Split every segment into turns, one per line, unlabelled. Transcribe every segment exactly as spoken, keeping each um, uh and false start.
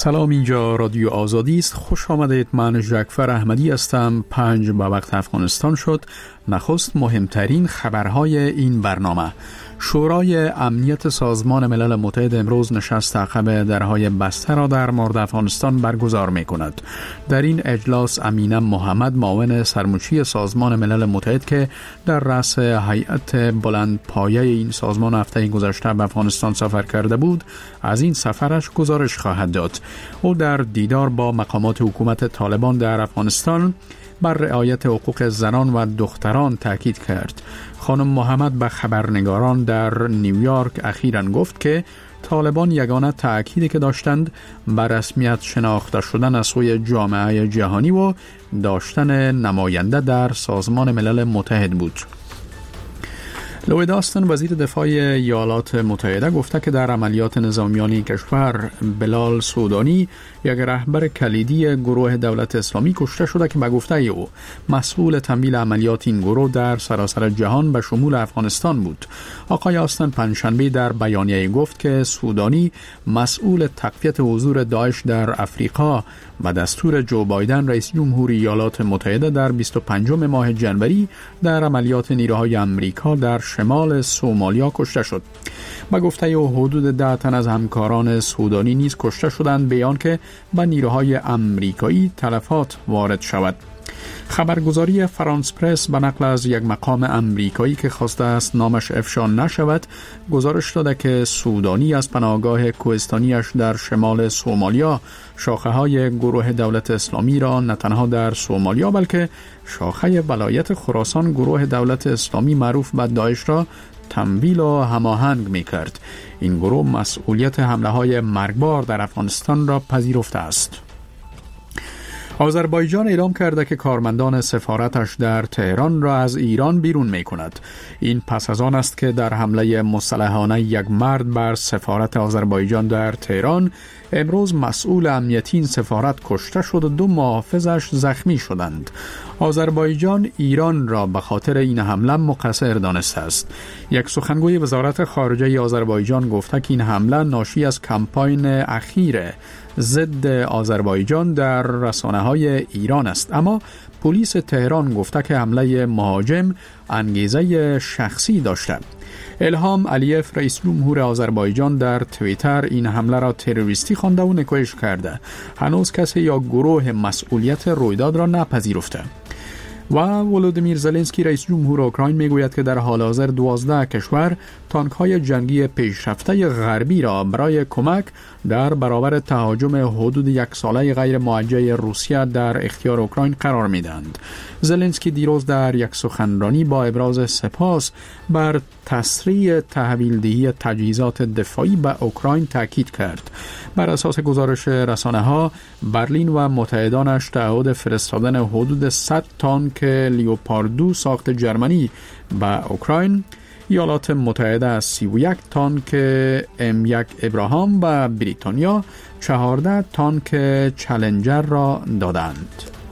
سلام، اینجا رادیو آزادی است. خوش آمدید. من جعفر احمدی هستم. پنج به وقت افغانستان شد. نخست مهمترین خبرهای این برنامه. شورای امنیت سازمان ملل متحد امروز نشست عقب درهای بسته را در مورد افغانستان برگزار می کند. در این اجلاس امینه محمد، معاون سرمچی سازمان ملل متحد که در رأس هیئت بلند پایه این سازمان هفته گذشته به افغانستان سفر کرده بود، از این سفرش گزارش خواهد داد. او در دیدار با مقامات حکومت طالبان در افغانستان بر رعایت حقوق زنان و دختران تاکید کرد. خانم محمد به خبرنگاران در نیویورک اخیراً گفت که طالبان یگانه تأکیدی که داشتند بر رسمیت شناخته شدن از سوی جامعه جهانی و داشتن نماینده در سازمان ملل متحد بود. لوید آستن، وزیر دفاع ایالات متحده، گفته که در عملیات نظامیان کشور بلال سودانی، یک رهبر کلیدی گروه دولت اسلامی، کشته شده که به گفته او مسئول تمویل عملیات این گروه در سراسر جهان به شمول افغانستان بود. آقای آستن پنجشنبه در بیانیه گفت که سودانی مسئول تقویت حضور داعش در افریقا و دستور جو بایدن رئیس جمهوری ایالات متحده در بیست و پنجم ماه جنوری در عملیات نیروهای امریکا در شمال سومالیا کشته شد. با گفته او حدود ده تن از همکاران سودانی نیز کشته شدند، بیان که به نیروهای امریکایی تلفات وارد شود. خبرگزاری فرانس پرس به نقل از یک مقام امریکایی که خواسته است نامش افشا نشود گزارش داده که سودانی از پناهگاه کوهستانیش در شمال سومالیا شاخه های گروه دولت اسلامی را نه تنها در سومالیا بلکه شاخه ولایت خراسان گروه دولت اسلامی معروف به داعش را تمویل و هماهنگ می کرد. این گروه مسئولیت حمله های مرگبار در افغانستان را پذیرفته است. آذربایجان اعلام کرده که کارمندان سفارتش در تهران را از ایران بیرون می کند. این پس از آن است که در حمله مسلحانه یک مرد بر سفارت آذربایجان در تهران امروز مسئول امنیتی این سفارت کشته شد و دو محافظش زخمی شدند. آذربایجان ایران را به خاطر این حمله مقصر دانسته است. یک سخنگوی وزارت خارجه آذربایجان گفته که این حمله ناشی از کمپاین اخیر ضد آذربایجان در رسانه‌های ایران است، اما پلیس تهران گفته که حمله مهاجم انگیزه شخصی داشته. الهام علیف، رئیس جمهور آذربایجان، در توییتر این حمله را تروریستی خوانده و نکوهش کرده. هنوز کسی یا گروه مسئولیت رویداد را نپذیرفته. و ولودیمیر زلنسکی، رئیس جمهور اوکراین، میگوید که در حال حاضر دوازده کشور تانک‌های جنگی پیشرفته غربی را برای کمک در برابر تهاجم حدود یک ساله غیر موجه روسیه در اختیار اوکراین قرار میدهند. زلنسکی دیروز در یک سخنرانی با ابراز سپاس بر تسریع تحویلدهی تجهیزات دفاعی به اوکراین تاکید کرد. بر اساس گزارش رسانه‌ها، برلین و متحدانش تعهد فرستادن حدود صد تانک لیوپارد دو ساخت جرمنی به اوکراین، ایالات متحده از سی و یک تانک ام یک ابراهام و بریتانیا چهارده تانک چالنجر را دادند.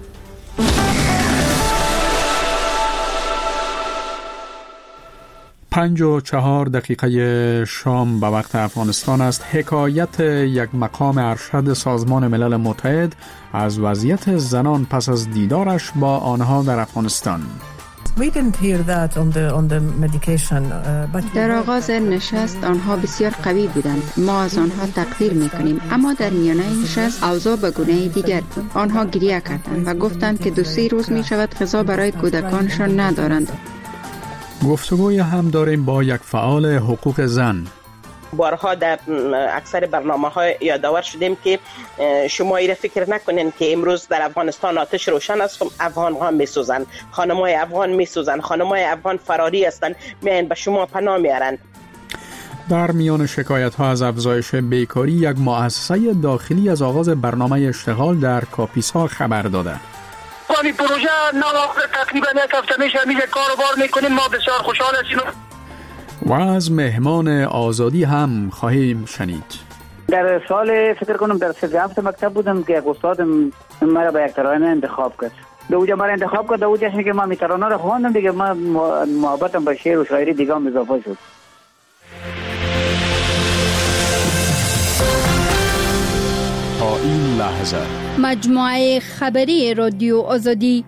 پنج و چهار دقیقه شام به وقت افغانستان است. حکایت یک مقام ارشد سازمان ملل متحد از وضعیت زنان پس از دیدارش با آنها در افغانستان.
در آغاز نشست آنها بسیار قوی بودند. ما از آنها تقدیر میکنیم، اما در میانه نشست اوضاع به گونه دیگر بود. آنها گریه کردند و گفتند که دو سه روز می شود غذا برای کودکانشان ندارند.
گفتگوی هم داریم با یک فعال حقوق زن.
بارها در اکثر برنامه‌ها یادآور شدیم که شما ایره فکر نکنین که امروز در افغانستان آتش روشن است، افغان‌ها میسوزن، خانم‌های افغان میسوزن، خانم‌های افغان فراری هستند، میان به شما پناه میارن.
در میان شکایت‌ها از افزایش بیکاری، یک مؤسسه داخلی از آغاز برنامه اشتغال در کاپیسا خبر داده.
این پروژه نواقع تقریبا یک هفته میشه میشه کار و بار میکنیم، ما بسیار خوشحال هستیم.
و از مهمان آزادی هم خواهیم شنید.
در سال فکر کنم در سه هفته مکتب بودم که یک استاد مرا به یک ترانه انتخاب کرد. دو اوجا مرا انتخاب کرد، دو اوجا که ما می ترانه رو خواندم دیگه، ما محبتم به شعر و شاعری دیگه هم اضافه شد.
تا این لحظه.
مجموعه خبری رادیو آزادی.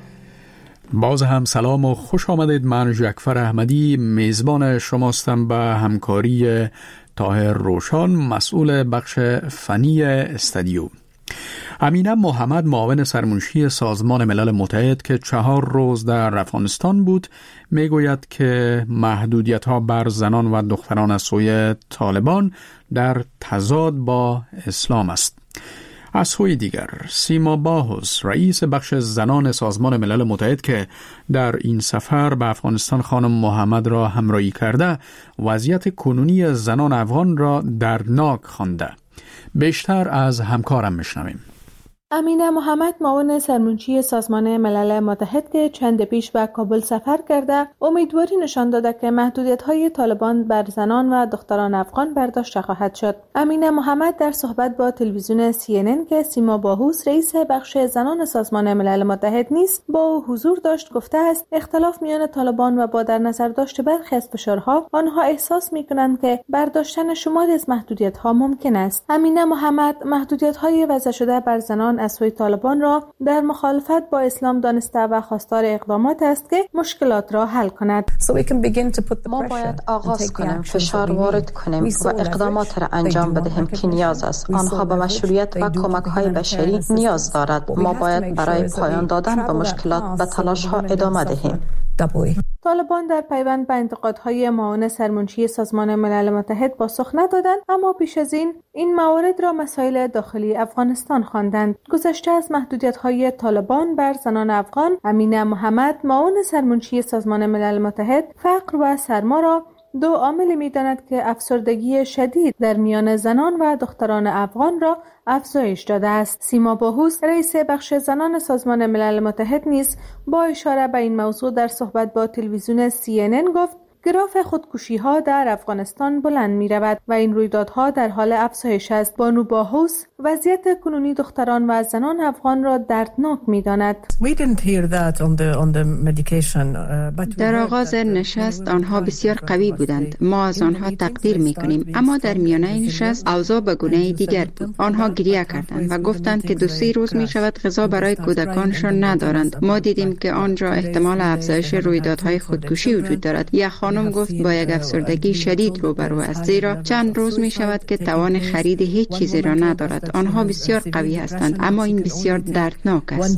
باز هم سلام و خوش آمدید. من جعفر احمدی میزبان شماستم به همکاری طاهر روشان، مسئول بخش فنی استودیو. امینه محمد، معاون سرمنشی سازمان ملل متحد که چهار روز در افغانستان بود، میگوید که محدودیت‌ها بر زنان و دختران از سوی طالبان در تضاد با اسلام است. از سوی دیگر سیما باهوس، رئیس بخش زنان سازمان ملل متحد که در این سفر به افغانستان خانم محمد را همراهی کرده، وضعیت کنونی زنان افغان را دردناک خوانده. بیشتر از همکارم میشنویم.
امینه محمد، معاون سرمنشی سازمان ملل متحد که چند پیش به کابل سفر کرده، امیدواری نشان داده که محدودیت‌های طالبان بر زنان و دختران افغان برداشته خواهد شد. امینه محمد در صحبت با تلویزیون سی ان ان که سیما باهوس، رئیس بخش زنان سازمان ملل متحد نیست، با او حضور داشت، گفته است اختلاف میان طالبان و با در نظر داشت برخی از فشارها، آنها احساس می‌کنند که برداشتن شماری از محدودیت‌ها ممکن است. امینه محمد محدودیت‌های وضع شده بر زنان از سوی طالبان را در مخالفت با اسلام دانسته و خواستار اقدامات است که مشکلات را حل کند.
ما باید آغاز کنیم، فشار وارد کنیم و اقدامات را انجام بدهیم که نیاز است. آنها به مشروعیت و کمک‌های بشری نیاز دارد. ما باید برای پایان دادن به مشکلات به تلاش‌ها ادامه دهیم.
طالبان در پیوند به انتقادهای معاون سرمنشی سازمان ملل متحد پاسخ ندادند، اما پیش از این این موارد را مسائل داخلی افغانستان خواندند. گذشته از محدودیت‌های طالبان بر زنان افغان، امینه محمد، معاون سرمنشی سازمان ملل متحد، فقر و سرما را دو عامل می‌داند که افسردگی شدید در میان زنان و دختران افغان را افزایش داده است. سیما باهوس، رئیس بخش زنان سازمان ملل متحد نیز با اشاره به این موضوع در صحبت با تلویزیون سی ان ان گفت گراف خودکشی‌ها در افغانستان بلند می‌رود و این رویدادها در حال افزایش است. بانو باهوس وضعیت کنونی دختران و زنان افغان را دردناک می‌داند.
در آغاز نشست آنها بسیار قوی بودند. ما از آنها تقدیر می‌کنیم، اما در میانه نشست اوضاع به گونه دیگر بود. آنها گریه کردند و گفتند که دو سه روز می‌شود غذا برای کودکانشان ندارند. ما دیدیم که آنجا احتمال افزایش رویدادهای خودکشی وجود دارد. یا خانم گفت با یک افسردگی شدید روبرو است، زیرا چند روز می شود که توان خرید هیچ چیزی را ندارد. آنها بسیار قوی هستند، اما این بسیار دردناک است.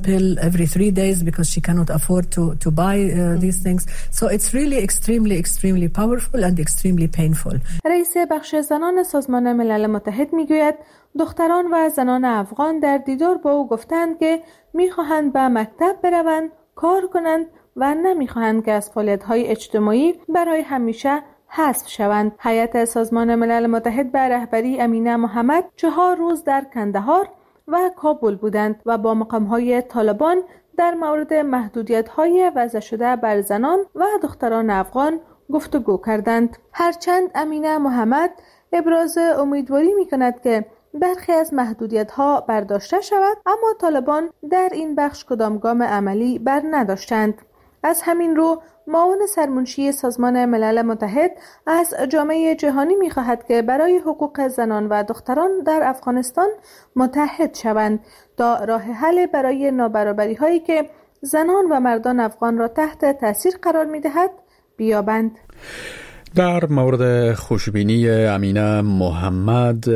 رئیس بخش زنان سازمان ملل متحد می گوید دختران و زنان افغان در دیدار با او گفتند که می خواهند به مکتب بروند، کار کنند و نمی‌خواهند که از فعالیت‌های اجتماعی برای همیشه حذف شوند. هیئت سازمان ملل متحد به رهبری امینه محمد چهار روز در کندهار و کابل بودند و با مقام‌های طالبان در مورد محدودیت‌های وضع شده بر زنان و دختران افغان گفتگو کردند. هرچند امینه محمد ابراز امیدواری می‌کند که برخی از محدودیت‌ها برداشته شود، اما طالبان در این بخش کدام گام عملی بر نداشتند. از همین رو معاون سرمنشی سازمان ملل متحد از جامعه جهانی می‌خواهد که برای حقوق زنان و دختران در افغانستان متحد شوند تا راه حل برای نابرابری‌هایی که زنان و مردان افغان را تحت تاثیر قرار می‌دهد بیابند.
در مورد خوشبینی امینه محمد،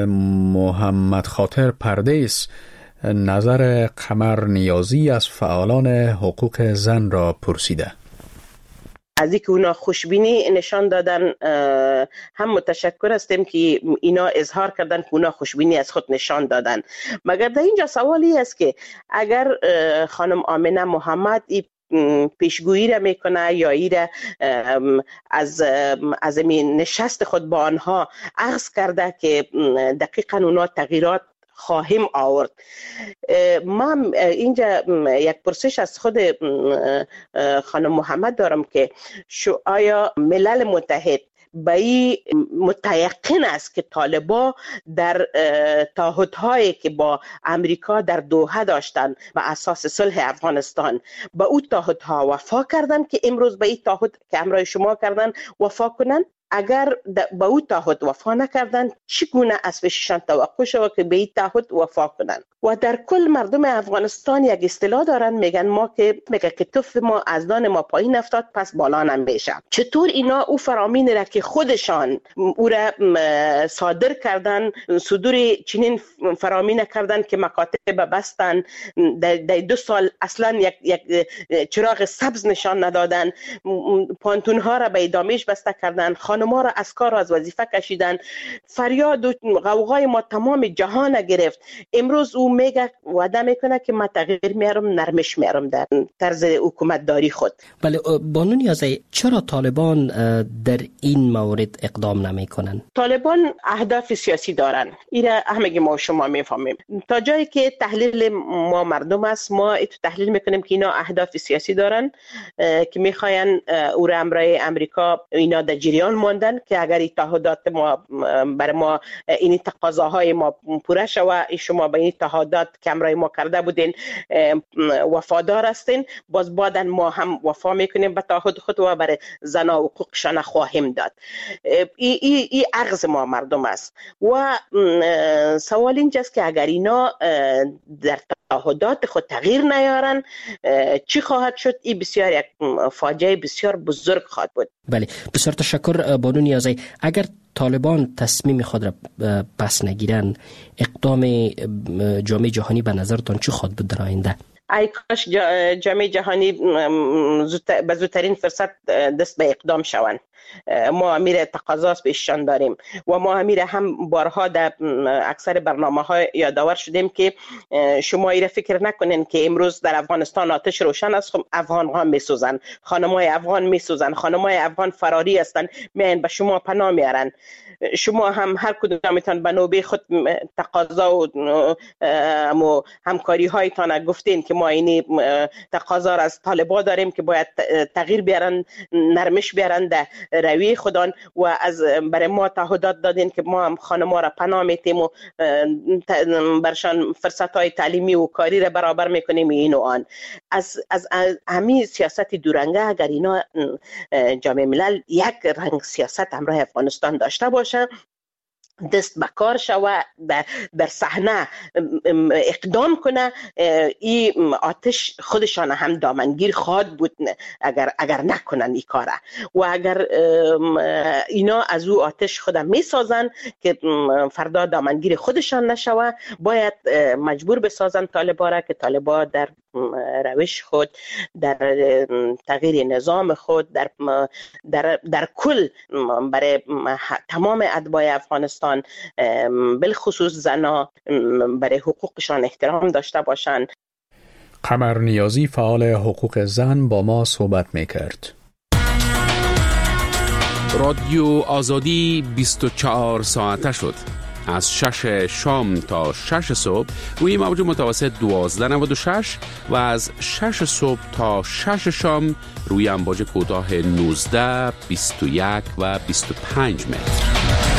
محمد خاطر پردیس نظر قمر نیازی از فعالان حقوق زن را پرسیده.
از اینکه اونا خوشبینی نشان دادن هم متشکر هستیم که اینا اظهار کردن که اونا خوشبینی از خود نشان دادن. مگر در اینجا سوالی است که اگر خانم امینه محمد پیشگویی را میکنه یا ایره از از این نشست خود با آنها عرض کرده که دقیقاً اونا تغییرات خواهیم آورد. ما اینجا یک پرسش از خود خانم محمد دارم که شو آیا ملل متحد به این متیقن است که طالبا در تعهدهایی که با امریکا در دوحه داشتن به اساس صلح افغانستان به او تعهدها وفا کردن که امروز به این تعهد که همراه شما کردن وفا کنن؟ اگر به او تعهد وفا نکردن چگونه از پیششان توقع شود که به این تعهد وفا کنند. و در کل مردم افغانستان یک اصطلاح دارن، میگن ما که میگه که توف ما از دان ما پایین افتاد پس بالا نمیشه. چطور اینا او فرامین را که خودشان او را صادر کردن، صدور چنین فرامین کردن که مکاتب بستن، در دو سال اصلا یک, یک چراغ سبز نشان ندادن، پانتون ها را به ادامهش بسته کردن، خانم‌ها را از کار و از وظیفه کشیدن، فریاد و غوغای ما تمام جهان گرفت. امروز او میگه وعده میکنه که ما تغییر میارم، نرمش میارم در طرز حکومت داری خود.
بله بانو نیازی، چرا طالبان در این مورد اقدام نمیکنن؟
طالبان اهداف سیاسی دارن، اینا همگی ما و شما میفهمیم. تا جایی که تحلیل ما مردم است، ما ایتو تحلیل میکنیم که اینا اهداف سیاسی دارن که میخواین او را امرای امریکا اینا در جریان ماندن که اگر تعهدات ما برای ما این تقاضاهای ما پوره شود، شما به این تعهدات که امرای ما کرده بودین وفادار هستین، باز بعدن ما هم وفا میکنیم به تعهد خود و برای زنا حقوقشان خواهیم داد. ای ای ای عرض ما مردم است و سوال اینجاست که اگر اینا در تعهدات خود تغییر نیارن چی خواهد شد؟ این بسیار یک فاجعه بسیار بزرگ خواهد بود.
بله بسیار تشکر بانو نیازی. اگر طالبان تصمیم خود را پس نگیرن، اقدام جامعه جهانی به نظرتان چی خواهد بود در آینده؟
ای کاش جامعه جهانی به زودترین فرصت دست به اقدام شوند. ما امیر تقاضاست بهشان داریم و ما امیر هم بارها در اکثر برنامه ها یادآور شدیم که شما ایره فکر نکنین که امروز در افغانستان آتش روشن است، افغان ها میسوزن، خانمای افغان میسوزن، خانمای افغان فراری هستن، میان به شما پناه میارن. شما هم هر کدومتان به نوبه خود تقاضا و همکاری هایتان گفتین که ما این تقاضا را از طالبان داریم که باید تغییر بیارن، نرمش بیارن در روی خودان و از برای ما تعهدات دادین که ما هم خانم‌ها را پناه میتیم و برشان فرصت های تعلیمی و کاری را برابر میکنیم این و آن. از از همین سیاست دورنگه اگر اینا جامعه ملل یک رنگ سیاست همراه افغانستان داشته باشه، دست به کار شوه، در, در صحنه اقدام کنه، این آتش خودشان هم دامنگیر خواهد بود اگر اگر نکنن این کاره. و اگر اینا از او آتش خودم میسازن که فردا دامنگیر خودشان نشوه، باید مجبور بسازن طالبا را که طالبا در روش خود، در تغییر نظام خود، در در در کل برای تمام اتباع افغانستان بالخصوص زنا برای حقوقشان احترام داشته باشند.
قمر نیازی فعال حقوق زن با ما صحبت میکرد.
رادیو آزادی بیست و چهار ساعته شد. از شش شام تا شش صبح روی موج متوسط دوازده نود و شش و از شش صبح تا شش شام روی امواج کوتاه نوزده، بیست و یک و بیست و پنج متر.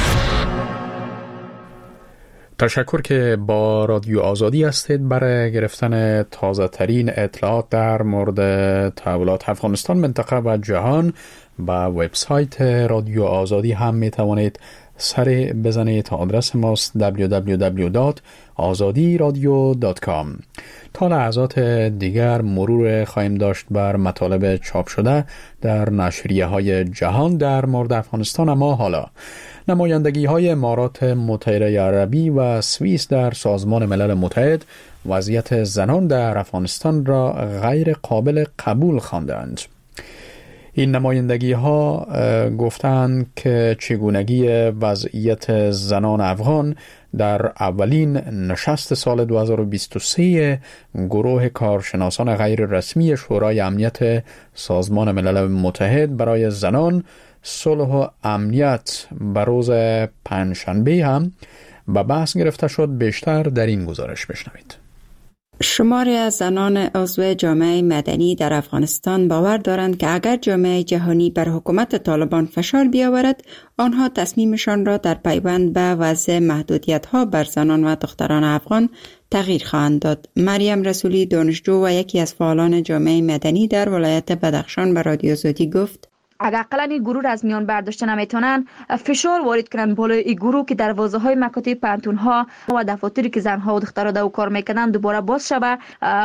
تشکر که با رادیو آزادی هستید. برای گرفتن تازه ترین اطلاعات در مورد تحولات افغانستان، منطقه و جهان به وبسایت رادیو آزادی هم می توانید سر بزنید. آدرس ماست دبلیو دبلیو دبلیو دات آزادی رادیو دات کام. تا لحظات دیگر مرور خواهیم داشت بر مطالب چاپ شده در نشریه های جهان در مورد افغانستان. اما حالا نمایندگی های امارات متحده عربی و سوئیس در سازمان ملل متحد وضعیت زنان در افغانستان را غیر قابل قبول خواندند. این نمایندگی ها گفتند که چگونگی وضعیت زنان افغان در اولین نشست سال دو هزار و بیست و سه گروه کارشناسان غیر رسمی شورای امنیت سازمان ملل متحد برای زنان، صلح و امنیت به روز پنجشنبه هم به بحث گرفته شد. بیشتر در این گزارش بشنوید.
شماری از زنان عضو جامعه مدنی در افغانستان باور دارند که اگر جامعه جهانی بر حکومت طالبان فشار بیاورد، آنها تصمیمشان را در پیوند به وضع محدودیت‌ها بر زنان و دختران افغان تغییر خواهند داد. مریم رسولی، دانشجو و یکی از فعالان جامعه مدنی در ولایت بدخشان، به رادیو آزادی گفت:
حداقل این گروه را از میان برداشته نمیتونن، فشار وارد کنن بالای این گروه که دروازه های مکاتب پانتون ها و دفاتری که زنها و دخترها دو کار میکنن دوباره باز شود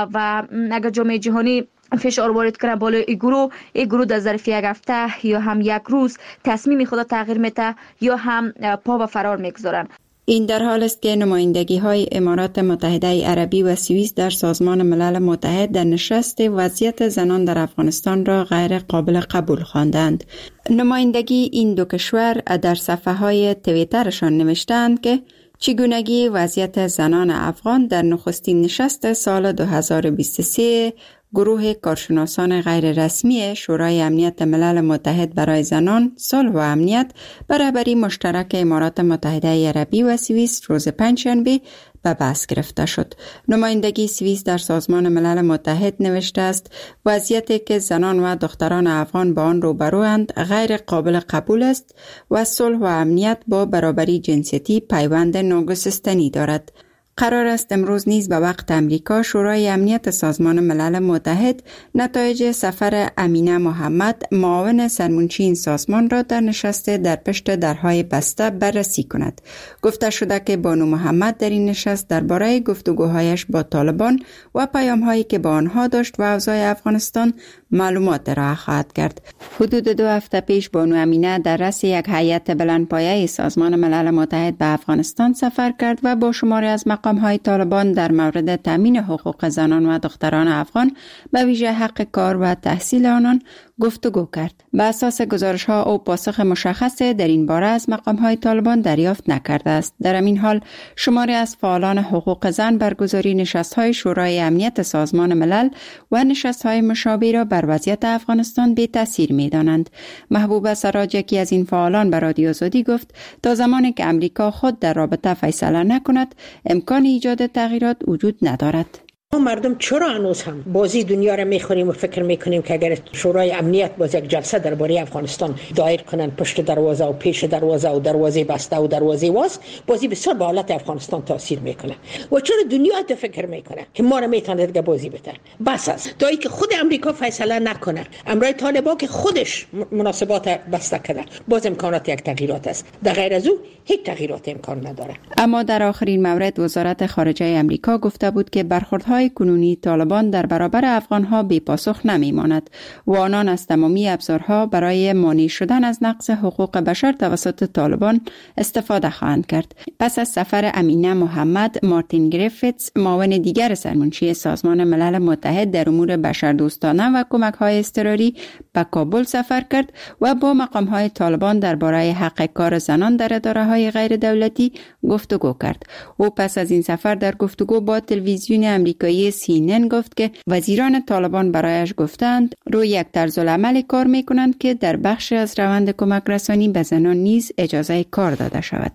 و اگر جامعه جهانی فشار وارد کنه بالای این گروه، این گروه در ظرف یک هفته یا هم یک روز تصمیم خود تغییر میده یا هم پا به فرار میگذارن.
این در حال است که نمایندگی های امارات متحده عربی و سوئیس در سازمان ملل متحد در نشست وضعیت زنان در افغانستان را غیر قابل قبول خواندند. نمایندگی این دو کشور در صفحه های توییترشان نوشتند که چگونگی وضعیت زنان افغان در نخستین نشست سال دو هزار و بیست و سه گروه کارشناسان غیر رسمی شورای امنیت ملل متحد برای زنان، صلح و امنیت به رهبری مشترک امارات متحده عربی و سوئیس روز پنجشنبه به بحث گرفته شد. نمایندگی سوئیس در سازمان ملل متحد نوشته است وضعیتی که زنان و دختران افغان با آن روبروند غیر قابل قبول است و صلح و امنیت با برابری جنسیتی پیوند ناگسستنی دارد. قرار است امروز نیز به وقت امریکا شورای امنیت سازمان ملل متحد نتایج سفر امینه محمد معاون سرمنشی این سازمان را در نشست در پشت درهای بسته بررسی کند. گفته شده که بانو محمد در این نشست درباره گفتگوهایش با طالبان و پیام‌هایی که با آنها داشت و اوضاع افغانستان معلومات ارائه خواهد کرد. حدود دو هفته پیش بانو امینه در رأس یک هیئت بلندپایه سازمان ملل متحد به افغانستان سفر کرد و با شماری از مقام‌های طالبان در مورد تامین حقوق زنان و دختران افغان به ویژه حق کار و تحصیل آنان گفتگو کرد. به اساس گزارش‌ها او پاسخ مشخصی در این باره از مقام‌های طالبان دریافت نکرده است. در این حال شماری از فعالان حقوق زن برگزاری نشست‌های شورای امنیت سازمان ملل و نشست‌های مشابه را بر وضعیت افغانستان بی تاثیر می‌دانند. محبوبه سراج یکی از این فعالان به رادیو آزادی گفت تا زمانی که امریکا خود در رابطه فیصله نکند امکان ایجاد تغییرات وجود ندارد.
ما مردم چرا هنوز هم بازی دنیا را میخوریم و فکر میکنیم که اگر شورای امنیت باز یک جلسه درباره افغانستان دایر کنن پشت دروازه و پیش دروازه و دروازه بسته و دروازه واز، بازی بسیار به حالت افغانستان تاثیر میکنه و چرا دنیا تو فکر میکنه که ما را میتونه دیگه بازی بده. بس است تا اینکه خود امریکا فیصله نکنه، امرای طالبان که خودش مناسبات بسته کرده، باز امکانات یک تغییرات است. در غیر از او هیچ تغییرات امکان نداره.
اما در آخرین مورد وزارت خارجه امریکا گفته بود که برخوردهای کنونی طالبان در برابر افغانها بی پاسخ نمی ماند و آنان از تمامی ابزارها برای مانع شدن از نقض حقوق بشر توسط طالبان استفاده خواهند کرد. پس از سفر امینه محمد، مارتین گریفیتس معاون دیگر سرمنشی سازمان ملل متحد در امور بشردوستانه و کمک‌های اضطراری به کابل سفر کرد و با مقام‌های طالبان درباره حق کار زنان در اداره‌های غیر دولتی گفتگو کرد. او پس از این سفر در گفتگو با تلویزیون امریکایی سی ان ان گفت که وزیران طالبان برایش گفتند روی یک طرز العمل کار می‌کنند که در بخش از روند کمک رسانی به زنان نیز اجازه کار داده شود.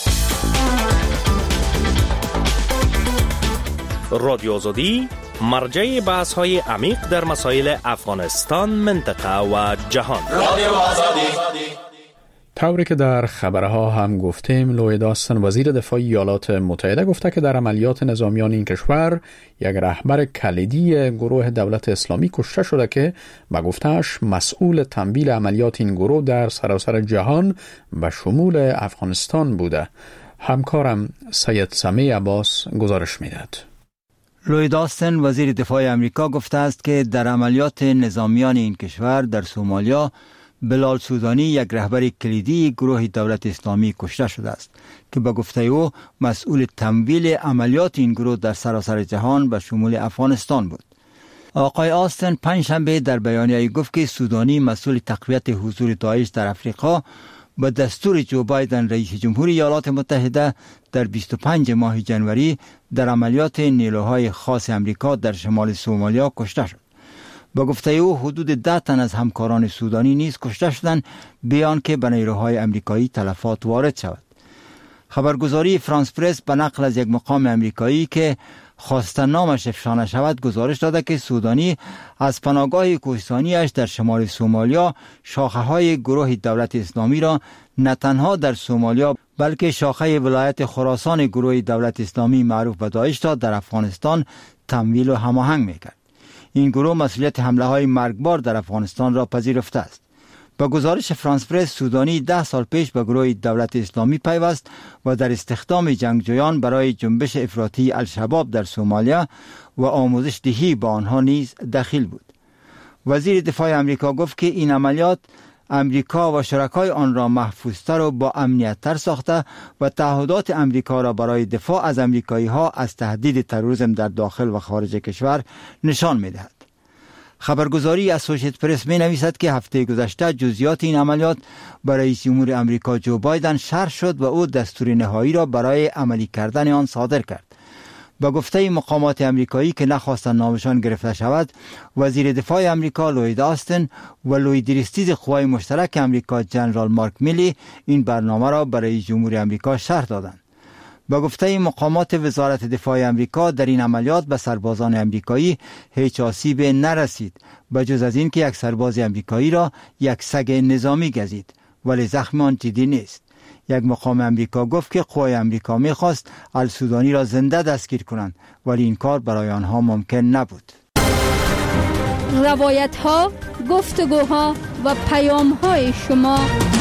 رادیو آزادی مرجع بحث‌های عمیق در مسائل افغانستان، منطقه و جهان. رادیو آزادی.
طوری که در خبرها هم گفتیم، لوید آستن وزیر دفاع ایالات متحده گفته که در عملیات نظامیان این کشور یک رهبر کلیدی گروه دولت اسلامی کشته شده که به گفته‌اش مسئول تمویل عملیات این گروه در سراسر جهان و شمول افغانستان بوده. همکارم سید سمیع عباس گزارش میدهد.
لوید آستن وزیر دفاع امریکا گفته است که در عملیات نظامیان این کشور در سومالیا بلال سودانی یک رهبر کلیدی گروه دولت اسلامی کشته شده است که به گفته او مسئول تمویل عملیات این گروه در سراسر جهان و شمول افغانستان بود. آقای آستن پنجشنبه در بیانیه‌ای گفت که سودانی مسئول تقویت حضور داعش در افریقا به دستور جو بایدن رئیس جمهوری ایالات متحده در بیست و پنج ماه جنوری در عملیات نیروهای خاص امریکا در شمال سومالیا کشته شد. با گفته او حدود ده تن از همکاران سودانی نیز کشته شدند بیان که به نیروهای امریکایی تلفات وارد شود. خبرگزاری فرانس پرس به نقل از یک مقام امریکایی که خواسته نامش افشا شود گزارش داده که سودانی از پناهگاه کوهستانیش در شمال سومالیا شاخه های گروه دولت اسلامی را نه تنها در سومالیا بلکه شاخه ولایت خراسان گروه دولت اسلامی معروف به داعش را در افغانستان تمویل و هماهنگ میکرد. این گروه مسئولیت حمله های مرگبار در افغانستان را پذیرفته است. با گزارش فرانس پرس، سودانی ده سال پیش به گروه دولت اسلامی پیوست و در استخدام جنگجویان برای جنبش افراطی الشباب در سومالیا و آموزش دهی با آنها نیز دخیل بود. وزیر دفاع امریکا گفت که این عملیات امریکا و شرکای آن را محفوظتر و با امنیت‌تر ساخته و تعهدات امریکا را برای دفاع از امریکایی‌ها از تهدید تروریسم در داخل و خارج کشور نشان می‌دهد. خبرگزاری اسوشییتد پرس می نویسد که هفته گذشته جزئیات این عملیات برای رئیس جمهور امریکا جو بایدن شرح شد و او دستور نهایی را برای عملی کردن آن صادر کرد. با گفته مقامات امریکایی که نخواستند نامشان گرفته شود، وزیر دفاع امریکا لوید آستن و لوی دریستیز قوای مشترک امریکا جنرال مارک میلی این برنامه را برای جمهور امریکا شرح دادند. با گفته مقامات وزارت دفاع امریکا در این عملیات به سربازان امریکایی هیچ آسیب نرسید، بجز از این که یک سرباز امریکایی را یک سگ نظامی گزید، ولی زخم آن جدی نیست. یک مقام امریکا گفت که قوای امریکا می‌خواست السودانی را زنده دستگیر کنند، ولی این کار برای آنها ممکن نبود.
روایت‌ها، گفتگوها و پیام‌های شما.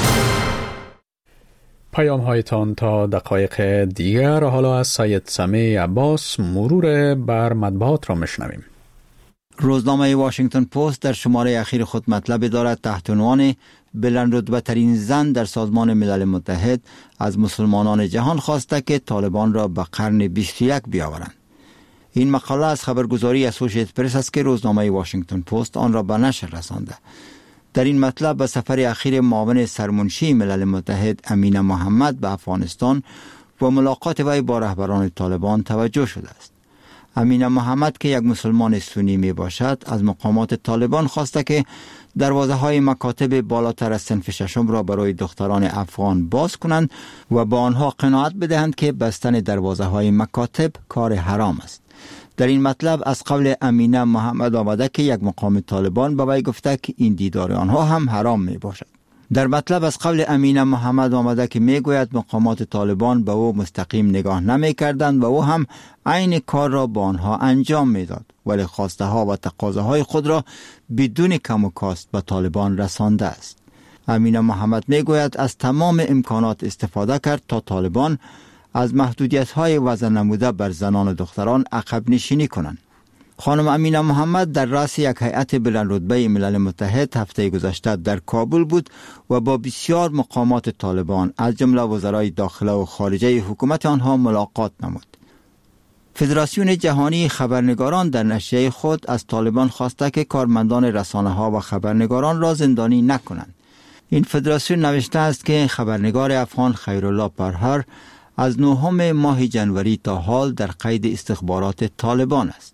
پیام هایتان تا دقایق دیگر. حالا از سید سمیع عباس مرور بر مطبوعات را میشنویم.
روزنامه واشنگتن پست در شماره اخیر خود مطلب دارد تحت عنوان بلندرتبه ترین زن در سازمان ملل متحد از مسلمانان جهان خواسته که طالبان را به قرن بیست و یک بیاورند. این مقاله از خبرگزاری اسوشییتد پرس است که روزنامه واشنگتن پست آن را به نشر رسانده. در این مطلب به سفر اخیر معاون سرمنشی ملل متحد امینه محمد به افغانستان و ملاقات وی با رهبران طالبان توجه شده است. امینه محمد که یک مسلمان سنی می باشد از مقامات طالبان خواسته که دروازه های مکاتب بالاتر از صنف ششم را برای دختران افغان باز کنند و با آنها قناعت بدهند که بستن دروازه های مکاتب کار حرام است. در این مطلب از قول امینه محمد آمده که یک مقام طالبان به وی گفته که این دیدار آنها هم حرام می باشد. در مطلب از قول امینه محمد آمده که می گوید مقامات طالبان به او مستقیم نگاه نمی کردند و او هم عین کار را با آنها انجام می داد، ولی خواسته ها و تقاضاهای خود را بدون کم و کاست به طالبان رسانده است. امینه محمد می گوید از تمام امکانات استفاده کرد تا طالبان از محدودیت های وضع نموده بر زنان و دختران عقب نشینی کنند. خانم امینه محمد در رأس یک هیئت بلند رتبه ملل متحد هفته گذشته در کابل بود و با بسیار مقامات طالبان از جمله وزرای داخله و خارجه حکومت آنها ملاقات نمود. فدراسیون جهانی خبرنگاران در نشریه خود از طالبان خواسته که کارمندان رسانه ها و خبرنگاران را زندانی نکنند. این فدراسیون نوشته است که خبرنگار افغان خیرالله پرهر از نهم ماه جنوری تا حال در قید استخبارات طالبان است.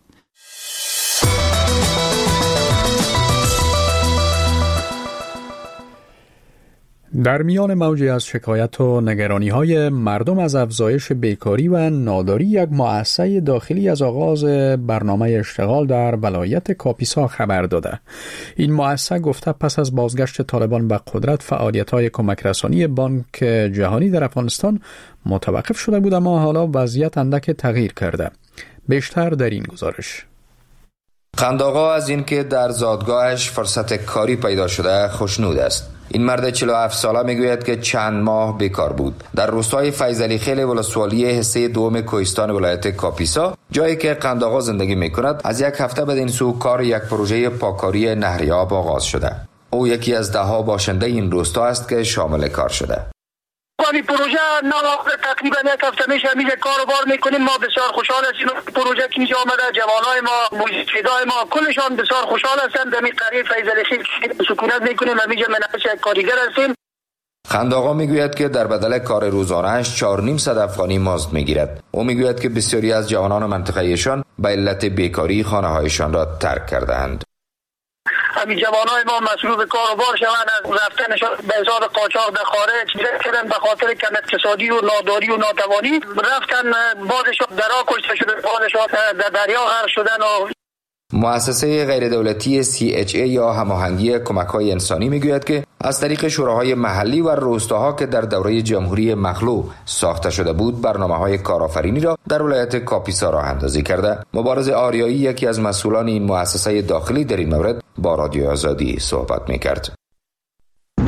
در میان موجی از شکایت و نگرانی های مردم از افزایش بیکاری و ناداری، یک مؤسسه داخلی از آغاز برنامه اشتغال در ولایت کاپیسا خبر داده. این مؤسسه گفته پس از بازگشت طالبان به قدرت فعالیت های کمک رسانی بانک جهانی در افغانستان متوقف شده بود، اما حالا وضعیت اندک تغییر کرده. بیشتر در این گزارش.
قندآقا از اینکه در زادگاهش فرصت کاری پیدا شده خوشنود است. این مرد چهل و هفت ساله میگوید که چند ماه بیکار بود. در روستای فیضعلی خیل ولسوالی حصه دوم کوهستان ولایت کاپیسا، جایی که قندآقا زندگی میکند، از یک هفته بعد این سو کار یک پروژه پاککاری نهری آب آغاز شده. او یکی از ده ها باشنده این روستا است که شامل کار شده.
این پروژه نواقع تقریبا یک هفته میشه میشه کار و بار میکنیم. ما بسیار خوشحال هستیم. پروژه که اینجا آمده، جوانای ما، موجودای ما کلشان بسیار خوشحال هستند. در این قریه فیضعلی خیل سکونت میکنیم و میجا منعش یک کارگر هستیم.
قندآقا میگوید که در بدل کار روزانه‌اش چهار نیم صد افغانی مزد میگیرد. او میگوید که بسیاری از جوانان منطقه ایشان به علت بیکاری خانه هایشان را ترک کردند.
همین جوانای ما مسئول کار و بار شوند، از رفتنشان به حساب قاچاق در خارج کردن به خاطر کم اقتصادی و ناداری و ناتوانی رفتن، بعضشان درا کشته شدن، بعضشان در دریا غرق شدن. و
مؤسسه غیر دولتی سی اچ ای یا هماهنگی کمک‌های انسانی میگوید که از طریق شوراهای محلی و روستاها که در دوره جمهوری مخلوع ساخته شده بود، برنامه‌های کارآفرینی را در ولایت کاپیسا راه اندازی کرده. مبارز آریایی، یکی از مسئولان این مؤسسه داخلی، در این مورد با رادیو آزادی صحبت می‌کرد.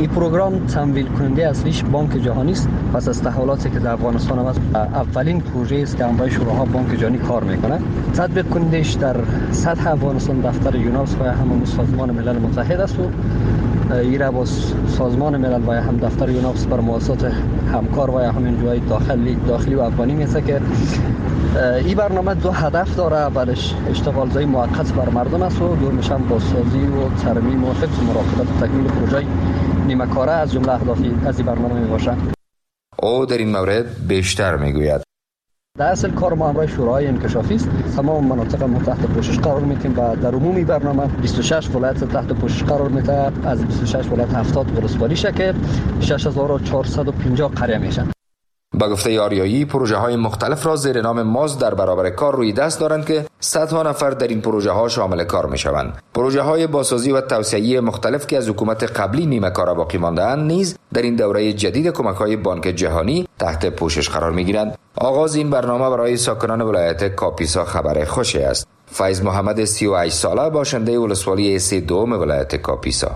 این پروگرام تمویل کننده اصلیش بانک جهانی است. پس از تحولاتی که در افغانستان هم است، اولین پروژه است که همراه شوراها بانک جهانی کار میکنه. تطبیق کنندهش در سطح افغانستان دفتر یوناس و هم سازمان ملل متحد است و این را با سازمان ملل و هم دفتر یوناس بر مؤسسات همکار و همین جای داخلی داخلی و افغانی میسه که این برنامه دو هدف داره. اولش اشتغال زایی موقت بر مردم است و دومش هم بازسازی و ترمیم و حفظ مراقبت و تکمیل پروژه نیمه کاره از جمله اهدافی از این برنامه میباشه.
او در این مورد بیشتر میگوید.
در اصل کار ما همراه شورای انکشافی است. تمام مناطق ما تحت پوشش قرار میدیم و در عمومی برنامه بیست و شش ولایت تحت پوشش قرار میده. از بیست و شش ولایت هفتاد ولسوالی که شش هزار و چهارصد و پنجاه قریه میشن.
با گفته آریایی پروژه های مختلف را زیر نام ماز در برابر کار روی دست دارند که صدها نفر در این پروژه ها شامل کار می شوند. پروژه های بازسازی و توسعه‌ای مختلف که از حکومت قبلی نیمه کاره باقی مانده اند نیز در این دوره جدید کمک های بانک جهانی تحت پوشش قرار می گیرند. آغاز این برنامه برای ساکنان ولایت کاپیسا خبر خوشی است. فیض محمد سی و هشت ساله باشنده ولسوالی سی دوم ولایت کاپیسا.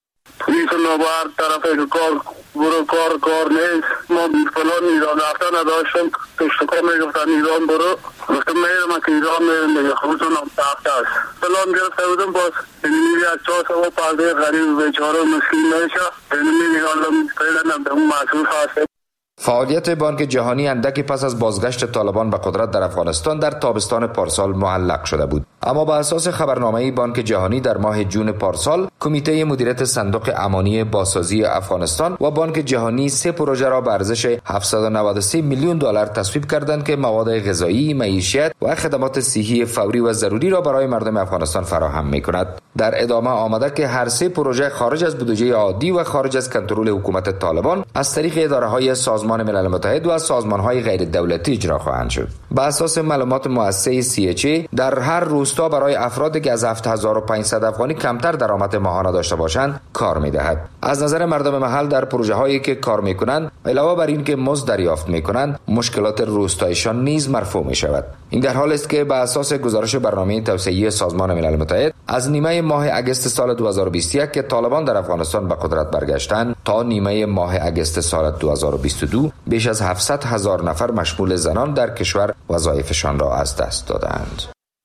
پلیس نوبر طرف کار برو کار کار نیست. ما فلان ایران رفته نداشتم. پشتکار میگفتن ایران برو. گفتم میرم که ایران میرم دیگه خودتون هم تحت است. فلان گرفته بودم باز اینمی از چهار سوا پرده غریب بیچاره مسکین نشه. اینمی نیالم پیدنم به اون محصول هست.
فعالیت بانک جهانی اندکی پس از بازگشت طالبان به قدرت در افغانستان در تابستان پارسال معلق شده بود. اما بر اساس خبرنامه بانک جهانی در ماه جون پارسال کمیته مدیریت صندوق امانی بازسازی افغانستان و بانک جهانی سه پروژه را به ارزش هفتصد و نود و سه میلیون دلار تصویب کردند که مواد غذایی، معیشت و خدمات صحی فوری و ضروری را برای مردم افغانستان فراهم می‌کند. در ادامه آمده که هر سه پروژه خارج از بودجه عادی و خارج از کنترل حکومت طالبان از طریق اداره‌های سازمان ملل متحد و سازمان‌های غیر دولتی اجرا خواهند شد. بر اساس معلومات مؤسسه سی اچ ای در هر روستا برای افرادی که از هفت هزار و پانصد افغانی کمتر درآمد ماهانه داشته باشند کار می‌دهد. از نظر مردم محل در پروژه‌هایی که کار می‌کنند علاوه بر این که مزد دریافت می‌کنند مشکلات روستایشان نیز مرفوع می‌شود. این در حالی است که بر اساس گزارش برنامه توسعه‌ای سازمان ملل متحد از نیمه ماه اگست سال دو هزار و بیست و یک که طالبان در افغانستان به قدرت برگشتند تا نیمه ماه اگست سال دو هزار و بیست و دو بیش از هفتصد هزار نفر مشمول زنان در کشور وظایفشان را از دست دادند.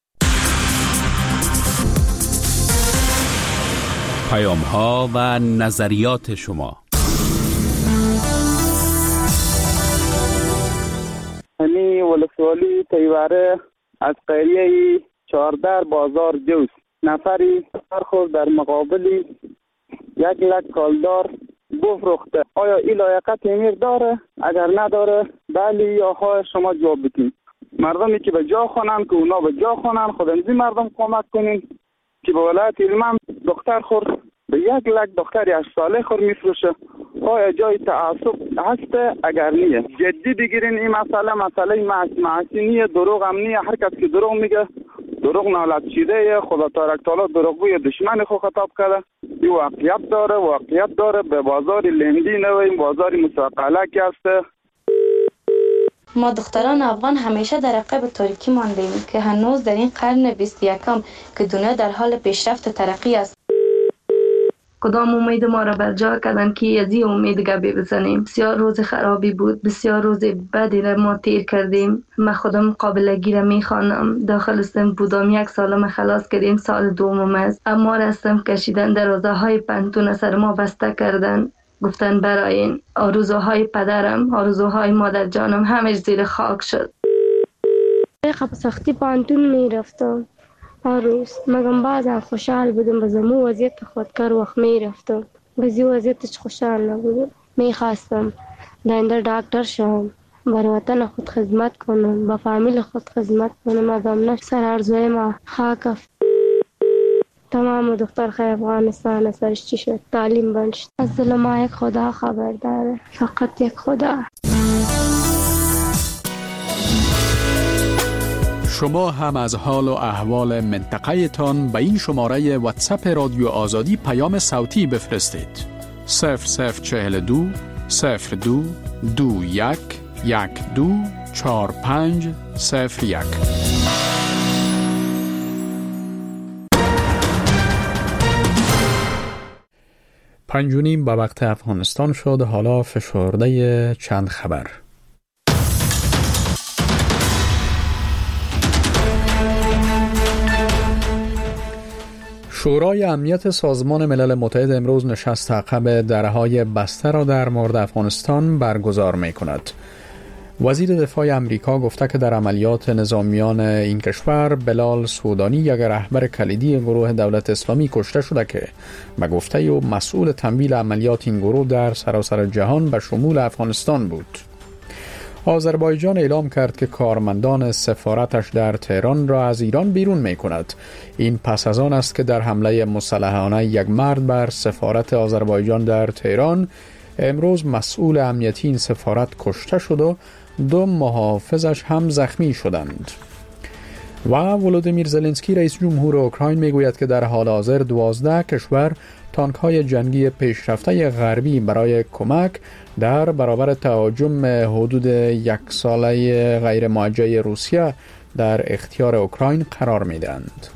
پیام ها و نظریات شما.
همی ولسوالی تیواره از قریه چهارده بازار جوز نفری سرخور در مقابلی یک لک کالدار بفروخته. آیا این لایقت امیر داره؟ اگر نداره بلی یا های شما جواب بدین. مردمی که به جا خونن که اونا به جا خونن خودمزی مردم کمک کنین که به ولایت علمان دختر خور به یک لک دختری هشت ساله خور میفروشه. آیا جای تعصب هست؟ اگر نیه جدی بگیرین این مسئله. مسئله معصی نیه، دروغ هم نیه. هر کس که دروغ میگه دروغ نالت چیده. خدا تبارک تعالی دروغگوی دشمن خو خطاب کرده. این واقعیت داره واقعیت داره. به بازار لندی نویم بازار مساقله که هسته.
ما دختران افغان همیشه در عقب تاریکی ماندیم که هنوز در این قرن بیست و یکم که دنیا در حال پیشرفت و ترقی است
کدام امید ما را بر جا کردن که از این امید گپی بزنیم. بسیار روز خرابی بود، بسیار روز بدی را ما تیر کردیم. من خودم قابلگی را میخوانم. داخل استم بودم، یک سالم خلاص کردیم، سال دومم است. اما رستم کشیدن دروازه های پنتون سر ما بسته کردن. گفتن برای این آرزوهای پدرم، آرزوهای مادر جانم همش زیر خاک شد.
خب سختی پانتون می رفتم هر روز، مگم بعضا خوشحال بودم. بزمو وضعیت خودکار وقت می رفتم، بزی وضعیتش خوشحال نبودم. می خواستم داینده دکتر شم، بر وطن خود خدمت کنم، با فامیل خود خدمت کنم. مگم نه سر ارزوی ما خاک افت. تمام دختر خیلی افغانستان سرش چی شد؟ تعلیم بند شد. از دل ما یک خدا خبر داره، فقط یک خدا.
شما هم از حال و احوال منطقه تان به این شماره واتساپ رادیو آزادی پیام صوتی بفرستید. صفر صفر چهل دو صفر دو دو یک یک دو چهار پنج صفر یک. پنج و نیم به وقت افغانستان شد. حالا فشرده چند خبر. شورای امنیت سازمان ملل متحد امروز نشست عقب درهای بسته را در مورد افغانستان برگزار می کند. وزیر دفاع امریکا گفته که در عملیات نظامیان این کشور بلال سودانی یک رهبر کلیدی گروه دولت اسلامی کشته شده که به گفته او مسئول تمویل عملیات این گروه در سراسر جهان به شمول افغانستان بود. آذربایجان اعلام کرد که کارمندان سفارتش در تهران را از ایران بیرون می کند. این پس از آن است که در حمله مسلحانه یک مرد بر سفارت آذربایجان در تهران امروز مسئول امنیتی این سفارت کشته شد و دو محافظش هم زخمی شدند. و ولودیمیر زلنسکی رئیس جمهور اوکراین میگوید که در حال حاضر دوازده کشور تانک‌های جنگی پیشرفته غربی برای کمک در برابر تهاجم حدود یک ساله غیر موجه روسیه در اختیار اوکراین قرار میدهند.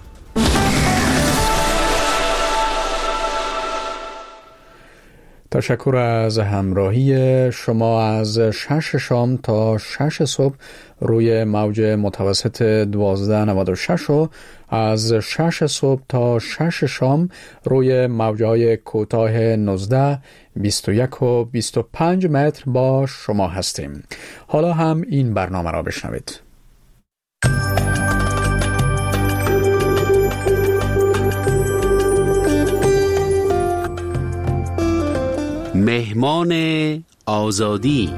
تشکر از همراهی شما. از شش شام تا شش صبح روی موج متوسط دوازده نود و شش و از شش صبح تا شش شام روی موجهای کوتاه نوزده، بیست و یک و بیست و پنج متر با شما هستیم. حالا هم این برنامه را بشنوید.
مهمان آزادی.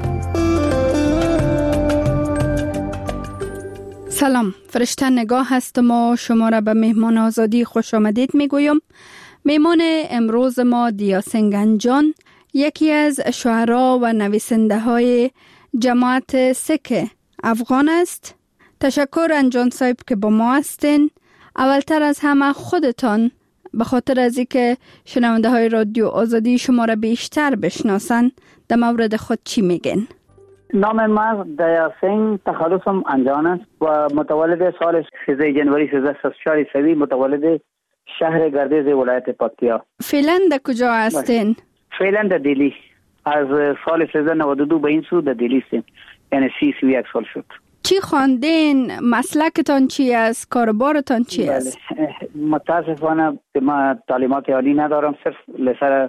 سلام، فرشته نگاه هستم و شما را به مهمان آزادی خوش آمدید میگویم. مهمان امروز ما دیا سنگنجان، یکی از شاعران و نویسنده های جماعت سک افغان است. تشکر انجان صاحب که با ما هستین. اولتر از همه خودتان به خاطر از اینکه شنونده های رادیو آزادی شما را بیشتر بشناسن در مورد خود چی میگن؟
نام من دیا سنگ، تخلصم انجان است و متولد سال سیزده جنوری سیزده سی و چهار عیسوی، متولد شهر گردیز ولایت پکتیا.
فعلا در کجا هستین؟
فعلا در دلی. از سال سیزده نود و دو به این سو در دلی هستیم، یعنی سی سی یک سال شد.
چی خواندین؟ مسلکتان چی است؟ کاربارتان چی است؟
متاسفانه ما تعلیمات عالی ندارم، صرف لسر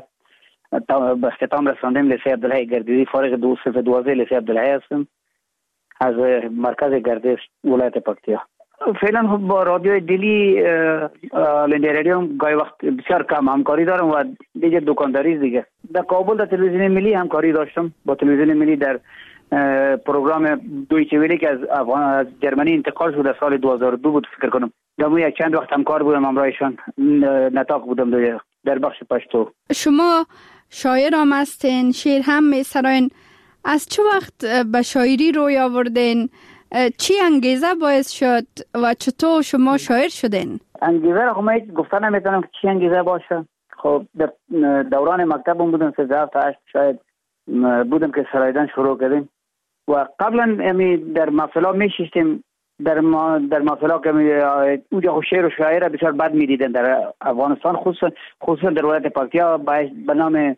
به اختتام رساندیم لیسه عبدالحی گردیزی، فارغ دو صرف دوازده لیسه عبدالحی هستم از مرکز گردیز ولایت پکتیا. فعلا با رادیو دلی لندی رادیو گاهی وقت بسیار کم همکاری دارم و دیگه دکانداری دیگه. در کابل در تلویزیون ملی همکاری داشتم، با تلویزیون ملی در پروگرام دویچه ویلی که از افغان از جرمنی انتقال شد در سال دو هزار و دو بود فکر کنم. در یک چند وقت همکار بودم، همراهشان نطاق بودم در بخش پشتو.
شما شاعر هم هستین، شعر هم میسراین. از چه وقت به شاعری روی آوردین؟ چی انگیزه باعث شد و چطور شما شاعر شدین؟
انگیزه را خب گفتن نمیتونم که چی انگیزه باشه. خب در دوران مکتبم بودم، سیزده تا هشت شاید بودم که سرایدن شروع کردیم و قبلا امی در محفلا میشیستیم، در ما در محفلا که اونجا شعر و شاعر بسیار بد میدیدن در افغانستان، خصوصا خصوصا در ولایت پکتیا به نام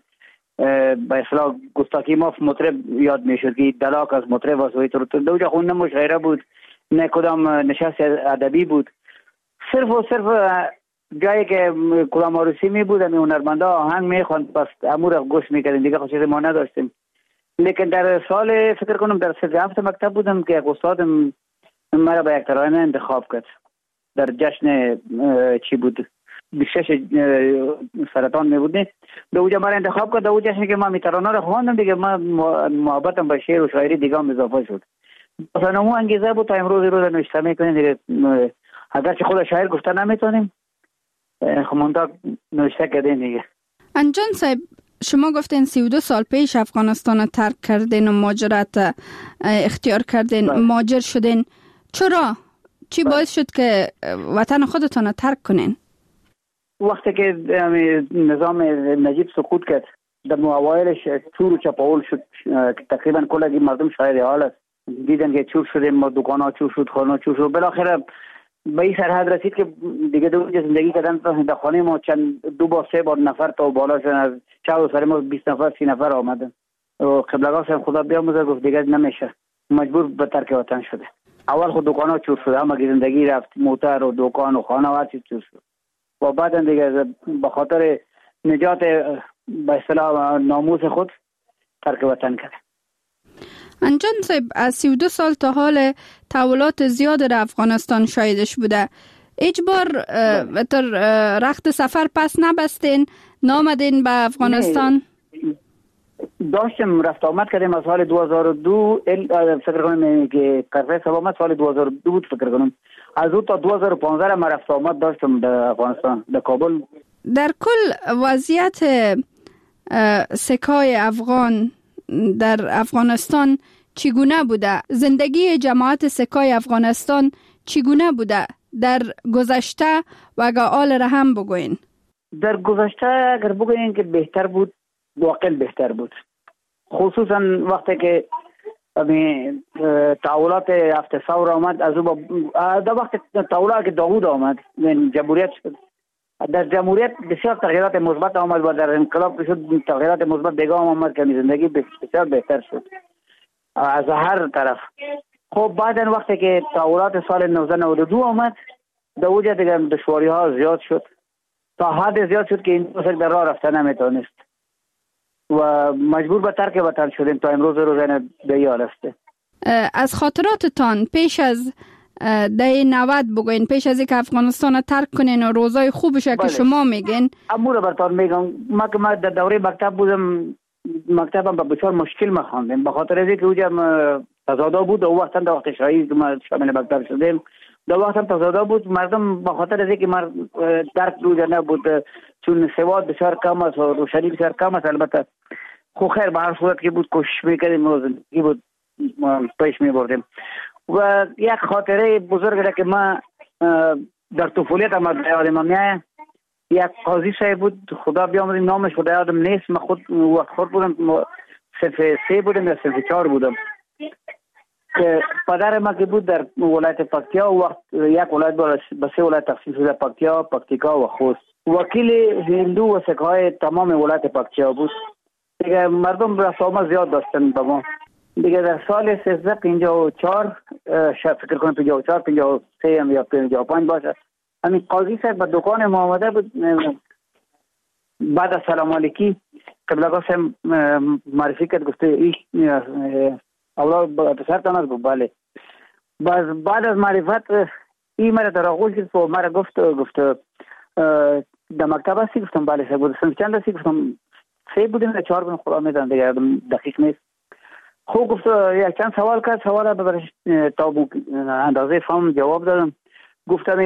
به اصطلاح گستاخی ماف مطرب یاد میشد که دلاک از مطرب و سوی تو اونجا خون نه مشاعره بود نه کدام نشست ادبی بود، صرف و صرف جایی که کلام عروسی می بود امی هنرمندا آهنگ میخواند، پس امور گوش میکردیم دیگه، خود چیزی ما نداشتیم. لیکن در سال فکر کنم در سه هفته مکتب بودم که یک استادم مرا به یک ترانه انتخاب کرد در جشن چی بود بیست و شش سرطان می بود، به اونجا مرا انتخاب کرد. در اون جشن که ما می ترانه رو خواندم دیگه، من محبتم به شعر و شاعری دیگه هم اضافه شد. مثلا اون انگیزه بود تا امروز روز نوشته میکنیم دیگه، اگرچه خود شاعر گفته نمیتونیم خمونده نوشته کردیم دیگه.
انجان صاحب، شما گفتین سی و دو سال پیش افغانستان رو ترک کردین و مهاجرت اختیار کردین، مهاجر شدین. چرا؟ چی باعث شد که وطن خودتان رو ترک کنین؟
وقتی که نظام نجیب سقوط کرد، در اوایلش چور و چپاول شد، تقریبا کل مردم شاهد حال است، دیدن که چور شدیم، دکان ها چور شد، خانه چور شد، بالاخره به این سرحد رسید که دیگه دو روز زندگی کردن در خانه ما چند دو با سه بار نفر تا بالا شدن، از چهار سر ما بیست نفر سی نفر آمدن و قبلگاه هم خدا بیاموزه گفت دیگه نمیشه، مجبور به ترک وطن شده. اول خود دکان ها چور شده، اما زندگی رفت، موتر و دکان و خانه و هر چیز چور شد و بعدا دیگه به خاطر نجات به اصطلاح ناموس خود ترک وطن کرد.
انجان صاحب، از سی و دو سال تا حال تحولات زیاد در افغانستان شاهدش بوده. هیچ بار تر رخت سفر پس نبستین نامدین به افغانستان؟
داشتم رفت آمد کردیم از سال دو هزار و دو فکر کنم که کرفه سب آمد سال دو هزار و دو بود فکر کنم. از او تا دو هزار و پانزده من رفت آمد داشتم در افغانستان، در کابل.
در کل وضعیت سکای افغان در افغانستان چگونه بوده؟ زندگی جماعت سکای افغانستان چگونه بوده در گذشته و اگر آل را هم بگوین؟
در گذشته اگر بگوین که بهتر بود، واقعا بهتر بود، خصوصا وقتی که تحولات هفت ثور آمد. از او در وقت تحولات که داوود آمد جمهوریت شد، در جمهوریت بسیار تغییرات مثبت آمد و در انقلاب شد تغییرات مثبت دیگه آمد که زندگی بسیار بهتر شد از هر طرف. خب بعدا وقتی که تحولات سال نوزده نود و دو آمد در اوج دیگه دشواری ها زیاد شد، تا حد زیاد شد که این مسئله در راه رفتن نمیتونست و مجبور به ترک وطن شدیم تا امروز روزانه به یاد است.
از خاطراتتان پیش از ده نود بگوین، پیش از اینکه افغانستان ترک کنین و روزای خوبشه که شما میگین.
امور برتان میگم، ما که ما در دوره مکتب بودم، مکتبم به بسیار مشکل ما خواندم به خاطر از اینکه اوجم تضاد بود. او وقتا در وقت شاهی که ما شامل مکتب شدیم در وقت هم تضاد بود. مردم به خاطر از اینکه ما درک روزه نبود، چون سواد بسیار کم است و روشنی بسیار کم است. البته خو خیر به هر صورت که بود کوشش میکردیم و زندگی بود پیش میبردیم. و یک خاطره بزرگ که ما در طفولیت هم یادم میاد، یک قاضی صاحب بود، خدا بیامرزه نامش خدا یادم نیست، من خود وقت خود بودم صف سه بودم یا صف چهار بودم که پدر ما که بود در ولایت پکتیا، وقت یک ولایت به سه ولایت تقسیم شده، پکتیا، پکتیکا و خوست. وکیل هندو و سکهای تمام ولایت پکتیا بود. دیگه مردم رفت آمد زیاد داشتن با ما. دیگه در سال سیزده پنجاه و چهار شاید فکر کنم پنجاه و چهار پنجاه و سه یا پنجاه و پنج باشه، همین قاضی صاحب به دکان ما آمده بود. بعد از سلام علیکی قبلگاه صاحب معرفی کرد، گفته این اولاد پسرتان است؟ بله. بعد از معرفت این مرا در آغوش گرفت و مرا گفت گفت در مکتب هستی؟ گفتم بله صاحب. گفتم چند هستی؟ گفتم سه بودیم یا چهار بودیم، خدا میدن دیگه دقیق نیست. خوب گفت یک چند سوال کرد، سوال برش تا اندازه فهم جواب دادم. گفتم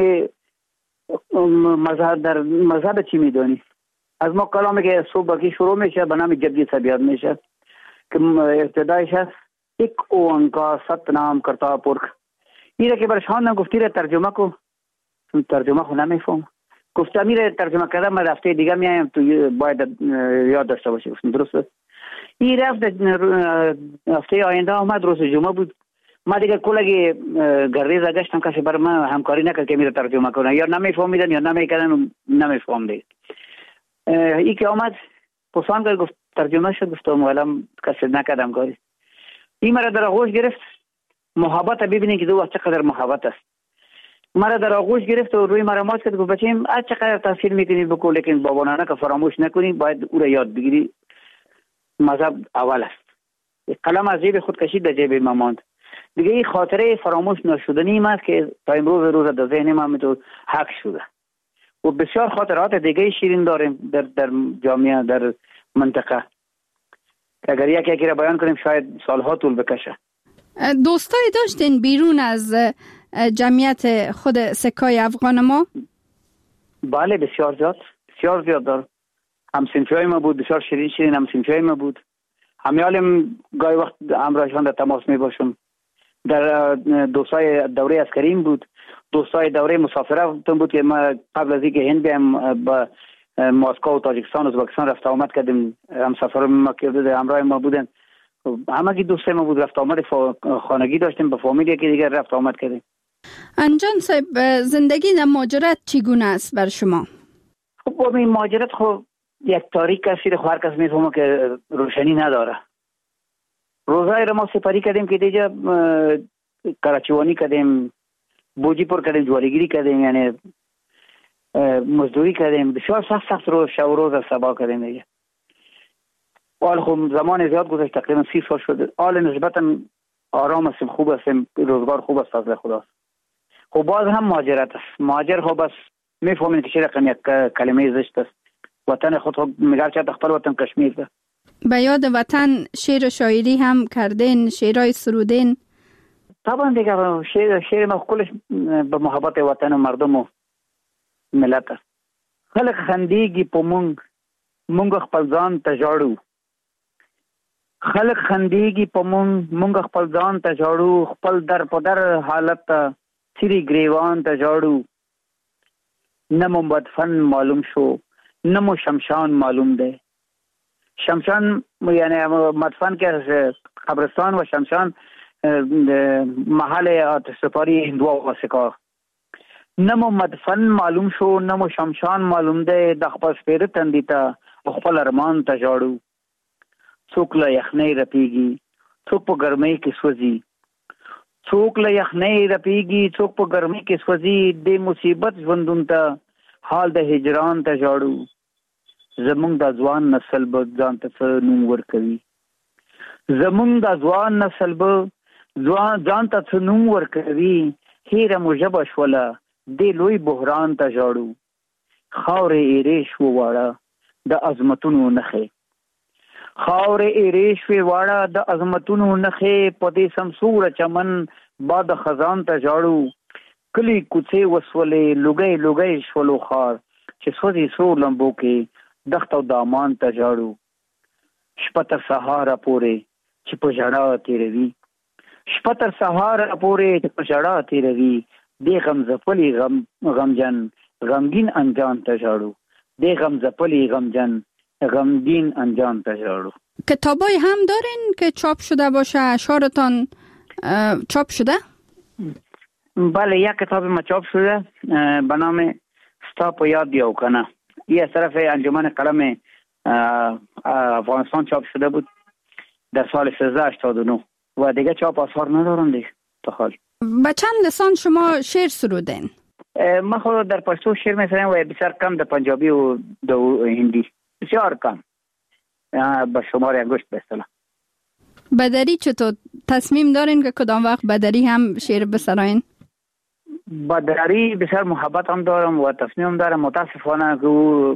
مذهب در مذهب چی میدونی؟ از ما کلامی که صبح بکی شروع میشه به نام جدی طبیعت میشه که ابتدایش هست ایک اوانکا ست نام کرتا پرک. این را که برش خواندم گفتی را ترجمه کو، ترجمه خو نمیفهم. گفتم میره ترجمه کردم، من رفته دیگه میایم تو باید یاد داشته باشی. گفتم درسته. این رفت هفته آینده آمد، روز جمعه بود. ما دیگه کلگی گردیز گشتم، کسی برای من همکاری نکرد که میره ترجمه کنه، یا نمیفهمیدن یا نمیکردن نمیفهمیدن. ای که آمد پسان کرد، گفت ترجمه شد. گفتم الان کسی نکردم کاری. این مرا در آغوش گرفت، محبت ببینید که دو وقت چقدر محبت است. مرا در آغوش گرفت و روی مرا مات کرد. گفت بچه‌م از چقدر تاثیر میکنی بکن، لیکن بابا نانا که فراموش نکنی، باید او را یاد بگیری. مذهب اول است. قلم از جیب خود کشید در جیب ما ماند. دیگه این خاطره فراموش نشدنی است که تا امروز روز در ذهن ما میتو حق شده. و بسیار خاطرات دیگه شیرین داریم در در جامعه، در منطقه، که اگر یکی یکی را بیان کنیم شاید سالها طول بکشه.
دوستایی داشتین بیرون از جمعیت خود سکای افغان ما؟
بله بسیار زیاد، بسیار زیاد دار. همسنفیای ما بود، بسیار شیرین شیرین همسنفیای ما بود. همیالم گاهی وقت همراهشان در تماس می باشم. در دوستای دوره عسکریم بود، دوستای دوره مسافره بود که ما قبل از اینکه هند بیایم با مسکو و تاجیکستان و ازبکستان رفت آمد کردیم. همسفر ما که همراه ما بودن، همه کی دوستای ما بود، رفت آمد خانگی داشتیم، با فامیلی که دیگه رفت آمد کردیم.
انجان صاحب، زندگی در مهاجرت چگونه است بر شما؟
خب این مهاجرت خب یک تاریک است، خو هر کس میفهمه که روشنی نداره. روزای را ما سپری کردیم که دیجا کراچیوانی کردیم، بوجی پر کردیم، جوالیگیری کردیم، یعنی مزدوری کردیم، بسیار سخت سخت روز شب و روز از سبا کردیم دیگه. حال خب زمان زیاد گذشت، تقریبا سی سال شد. حال نسبتا آرام هستیم، خوب هستیم، روزگار خوب است، فضل خداست. خب باز هم مهاجرت است. مهاجر خب بس میفهمین که چه رقم یک کلمه زشت است. وطن خود خب میگه چه خپل وطن کشمیر ده.
به یاد وطن شعر و شاعری هم کردین، شعرهای سرودین؟
طبعا دیگه شعر شعر ما کلش به محبت وطن و مردم و ملت است. خلق خندیگی په مونږ مونږ خپل ځان ته ژاړو. خلق خندیگی په مونږ مونږ خپل ځان ته ژاړو. خپل در په در حالت ته سری گریوان ته ژاړو. نه مو مدفن معلوم شو، نه مو شمشان معلوم ده. شمشان یعنی مدفن که قبرستان و شمشان محل آتش سپاری هندوا و سکا. نه مو مدفن معلوم شو، نه مو شمشان معلوم ده. د خپل سپیره تندی ته خپل ارمان ته ژاړو. څوک له یخنۍ رپیږي، څوک په ګرمۍ کې سوځي. څوک له یخنۍ رپیږي، څوک په ګرمۍ کې سوځي. د مصیبت ژوندون ته حال د هجران ته ژاړو. زمونږ د ځوان نسل به ځان ته څه نوم ورکوي. زمونږ د ځوان نسل به ځوان ځان ته څه نوم ورکوي. هیره مو ژبه شوله، دې لوی بحران ته ژاړو. خاورې ایرې شوه واړه د عظمتونو نښې. خاورې ایرې شوې واړه د عظمتونو نښې. په دې سمسوره چمن باد خزان ته ژاړو. کلی کوڅې وسولې، لوګی لوګی شولو خار. چې سوځي سرو لمبو کې دښت او دامان ته ژاړو. شپه تر سهاره پورې چې په ژړا تېروي. شپه تر سهاره پورې چې په ژړا تېروي. دې غم ځپلي غم غمجن غمگین انجان ته ژاړو. دې غم ځپلي غمجن غمگین انجان ته ژاړو.
کتابای هم دارین که چاپ شده باشه؟ اشعارتان چاپ شده؟
بله، یک کتاب ما چاپ شده به نام ستا په یاد یو کنه. این از طرف انجمن قلم افغانستان چاپ شده بود در سال سیزده هشتاد و نه و دیگه چاپ آثار ندارم دیگه تا حال.
با چند لسان شما شعر سرودین؟
ما خود در پشتو شعر میسرم و بسیار کم در پنجابی و در هندی، بسیار کم، به شمار انگشت به اصطلاح.
بدری چطور تصمیم دارین که کدام وقت بدری هم شعر بسراین؟
بدری بسیار محبت هم دارم و تصمیم دارم. متاسفانه که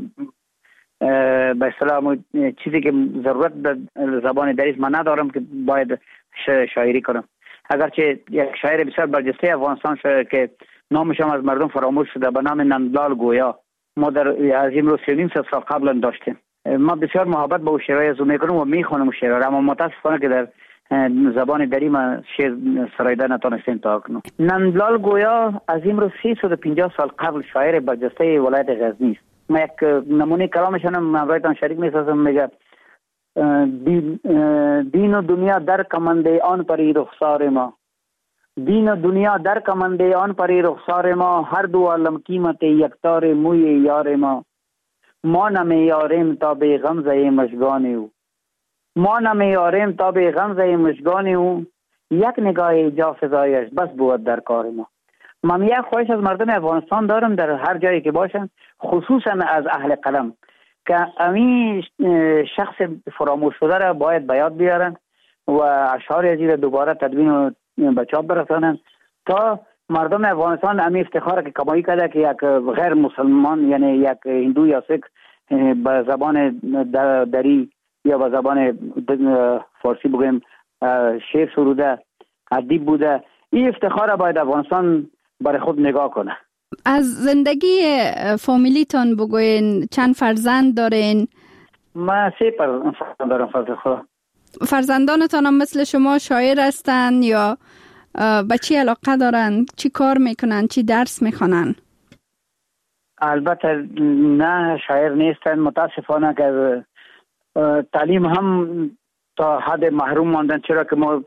به اصطلاح چیزی که ضرورت در زبان دری من ندارم که باید شاعری کنم. اگرچه یک شاعر بسیار برجسته افغانستان شده که نامش هم از مردم فراموش شده به نام نندلال گویا، ما در از این روز سه سال قبلا داشتیم. ما بسیار محبت با شعرهای از او میکنم و میخونم شعرها، اما متاسفانه که در زبان دری من شعر سرایده نتونستیم تا اکنون. نندلال گویا از این روز سیصد و پنجاه سال قبل شاعر برجسته ولایت غزنی است. ما یک نمونه کلامش هم برایتان شریک میسازم. میگه دین, دین و دنیا در کمنده آن پری رخسار ما. دین و دنیا در کمنده آن پری رخسار ما. هر دو عالم قیمت یکتار موی یار ما. ما نمیاریم تا به غمزه مشگان او. ما نمیاریم تا به غمزه مشگان او. یک نگاه جا فضایش بس بود در کار ما. من یک خواهش از مردم افغانستان دارم در هر جایی که باشن، خصوصا از اهل قلم، که امی شخص فراموش شده را باید به یاد بیارن و اشعار از این دوباره تدوین و به چاپ برسانن تا مردم افغانستان امی افتخار که کمایی کرده که یک غیر مسلمان یعنی یک هندو یا سیک به زبان دری یا به زبان فارسی بگویم شعر سروده، ادیب بوده، این افتخار باید افغانستان برای خود نگاه کنه.
از زندگی فامیلیتان بگوین، چند فرزند دارین؟
ما سه فرزند دارم فضل خدا.
فرزندانتان هم مثل شما شاعر هستن یا به چی علاقه دارن؟ چی کار میکنن؟ چی درس میخوانن؟
البته نه، شاعر نیستن. متاسفانه که تعلیم هم تا حد محروم ماندن، چرا که ما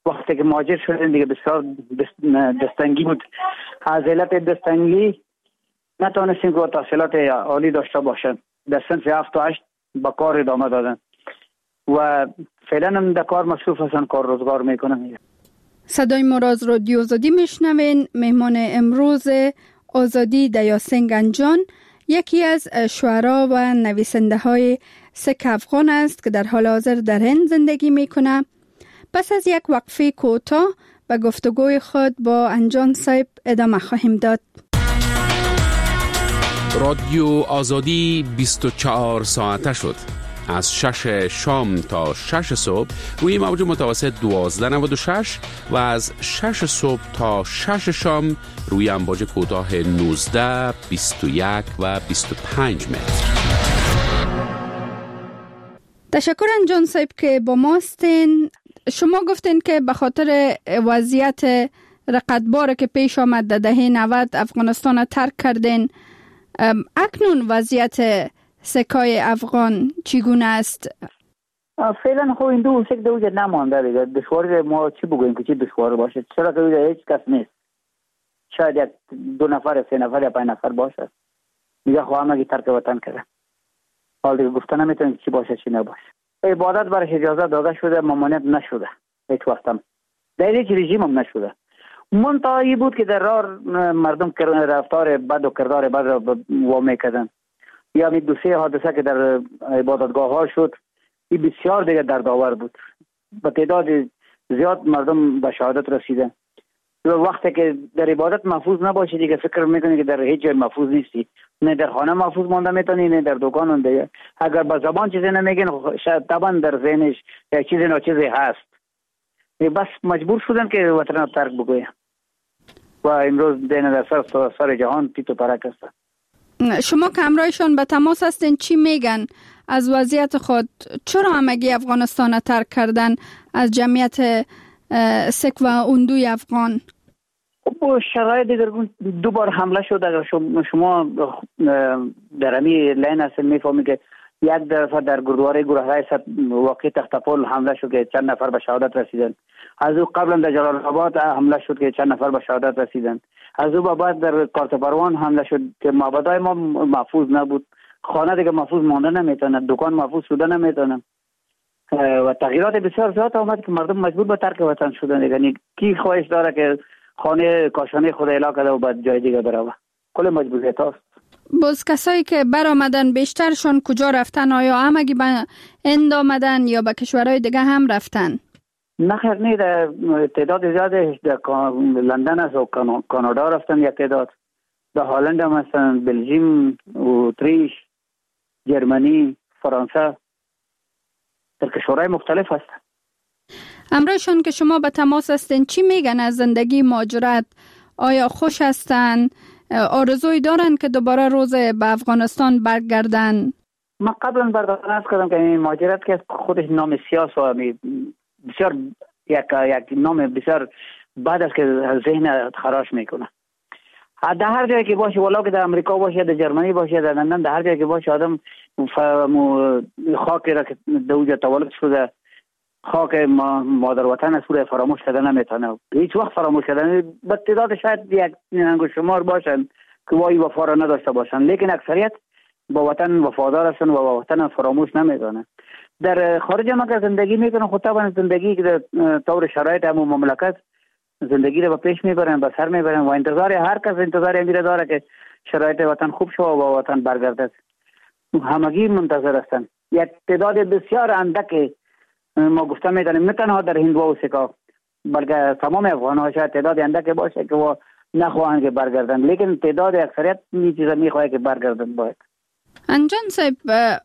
وقتی که مهاجر شدیم دیگه بسیار دستنگی بود. از علت دستنگی نتونستیم که تحصیلات عالی داشته باشن. در صنف هفت و هشت با کار ادامه دادن و فعلا هم در کار مصروف هستن، کار روزگار میکنن.
صدای ما را از رادیو آزادی میشنوین. مهمان امروز آزادی دیاسنگنجان یکی از شعرا و نویسنده های سک افغان است که در حال حاضر در هند زندگی میکنه. پس از یک وقفه کوتاه به گفتگوی خود با انجان صاحب ادامه خواهیم داد.
رادیو آزادی بیست و چهار ساعته شد. از شش شام تا شش صبح روی موج متوسط دوازده نود و شش و از شش صبح تا شش شام روی امواج کوتاه نوزده، بیست و یک و بیست و پنج متر.
تشکر انجان صاحب که با ما هستین. شما گفتین که به خاطر وضعیت رقتبار که پیش آمد در دهه نود افغانستان را ترک کردین. اکنون وضعیت سکای افغان چگونه است؟
فعلا خب این دو سک دو جد نمانده دیگه. دشواری ما چی بگوییم که چی دشوار باشه؟ چرا که هیچ کس نیست. شاید یک دو نفر سه نفر یا پنج نفر باشه. میگه خواهم اگه ترک وطن کرده. حال دیگه گفتن نمیتونیم چی باشه چی نباشه. عبادت برش اجازه داده شده، ممانعت نشده. هیچ وقتم در هیچ رژیم هم نشده. منتهایی بود که در راه مردم رفتار بد و کردار بد را وامی کردن. یا می دو سه حادثه که در عبادتگاه ها شد، این بسیار دیگه دردآور بود. به تعداد زیاد مردم به شهادت رسیدن. و وقتی که در عبادت محفوظ نباشی دیگه فکر میکنی که در هیچ جای محفوظ نیستی. نه در خانه محفوظ مانده میتونی، نه در دکان مانده. اگر به زبان چیزی نمیگن شاید طبعا در ذهنش یا چیزی ناچیزی هست. بس مجبور شدن که وطن را ترک بگوین. و امروز دین در سر سر جهان پیت و پرک است.
شما که همراهشان به تماس هستین چی میگن از وضعیت خود؟ چرا همگی افغانستان را ترک کردن از جمعیت سک و اندوی افغان؟
خب شرایط دیگر دو بار حمله شد. اگر شما در امی لین هستین میفهمی که یک دفعه در گردواره گروهرای واقع تختپل حمله شد که چند نفر به شهادت رسیدن. از او قبلا در جلال آباد حمله شد که چند نفر به شهادت رسیدن. از او بعد در کارت پروان حمله شد که معبدای ما محفوظ نبود. خانه دیگه محفوظ مانده نمیتونه، دکان محفوظ شده نمیتونه و تغییرات بسیار زیاد آمد که مردم مجبور به ترک وطن شدن. یعنی کی خواهش داره که خانه کاشانه خود اعلا کرده و بعد جای دیگه بره؟ کل مجبوریت هست.
باز کسایی که برآمدن بیشترشون کجا رفتن؟ آیا همگی به هند آمدن یا به کشورهای دیگه هم رفتن؟
نه خیر نه، تعداد زیادش در لندن است و کانادا رفتن. یک تعداد در هلند هم هستن، بلژیم، اتریش، جرمنی، فرانسه، در کشورهای مختلف هستن.
همراهشون که شما به تماس هستین چی میگن از زندگی مهاجرت؟ آیا خوش هستن؟ آرزوی دارن که دوباره روز به افغانستان برگردن؟
من قبلا برداشت کردم که این مهاجرت که خودش نام سیاس و بسیار یک یک نام بسیار بعد از که ذهن خراش میکنه. در هر جایی که باشه، ولی که در امریکا باشه، در جرمنی باشه، در لندن، در هر جایی که باشه آدم خاکی را که در اونجا تولد شده، خاک مادر وطن سوره فراموش کردن نمیتونه. هیچ وقت فراموش کردن به تعداد شاید یک انگشت شمار باشن که وای وفا را نداشته باشن، لیکن اکثریت با وطن وفادار هستن و با وطن فراموش نمیکنن. در خارج هم اگر زندگی میکنن خود طبعا زندگی که در طور شرایط همون مملکت زندگی رو به پیش میبرن، به سر میبرن و انتظار هر کس انتظار امیره داره که شرایط وطن خوب شو و با وطن برگردد. همگی منتظر هستن. یک تعداد بسیار اندک ما گفته میدانیم نه تنها در هندوا و سکا بلکه تمام افغان ها شاید تعداد اندک باشه که و نخواهند که برگردن، لیکن تعداد اکثریت این چیزا میخواه که برگردن. باید
انجان صاحب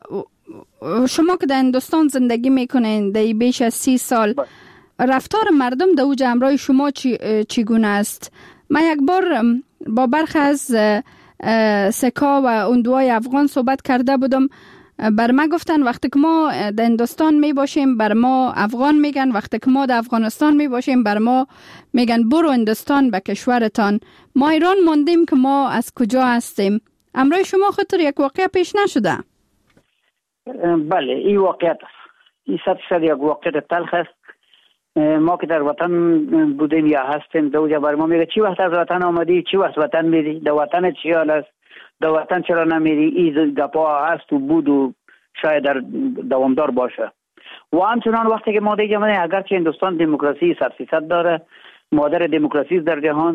شما که در هندوستان زندگی میکنین در بیش از سی سال با. رفتار مردم در اوج همراه شما چی چگونه است؟ من یک بار با برخی از سکا و اندوهای افغان صحبت کرده بودم. بر ما گفتن وقتی که ما در هندوستان می باشیم بر ما افغان میگن، وقتی که ما در افغانستان می باشیم بر ما میگن برو هندوستان به کشورتان. ما ایران موندیم که ما از کجا هستیم. امروز شما خاطر یک واقعه پیش نشده؟
بله این واقعیت است. این صد صد یک واقعیت تلخ است ما که در وطن بودیم یا هستیم دوجا بر ما میگه چی وقت از وطن آمدی، چی وقت وطن میری، در وطن چی حال است، در وطن چرا نمیری. این گپا هست و بود و شاید در دوامدار باشه. و همچنان وقتی که ما دیگه اگرچه هندوستان دموکراسی صد فیصد داره، مادر دموکراسی در جهان،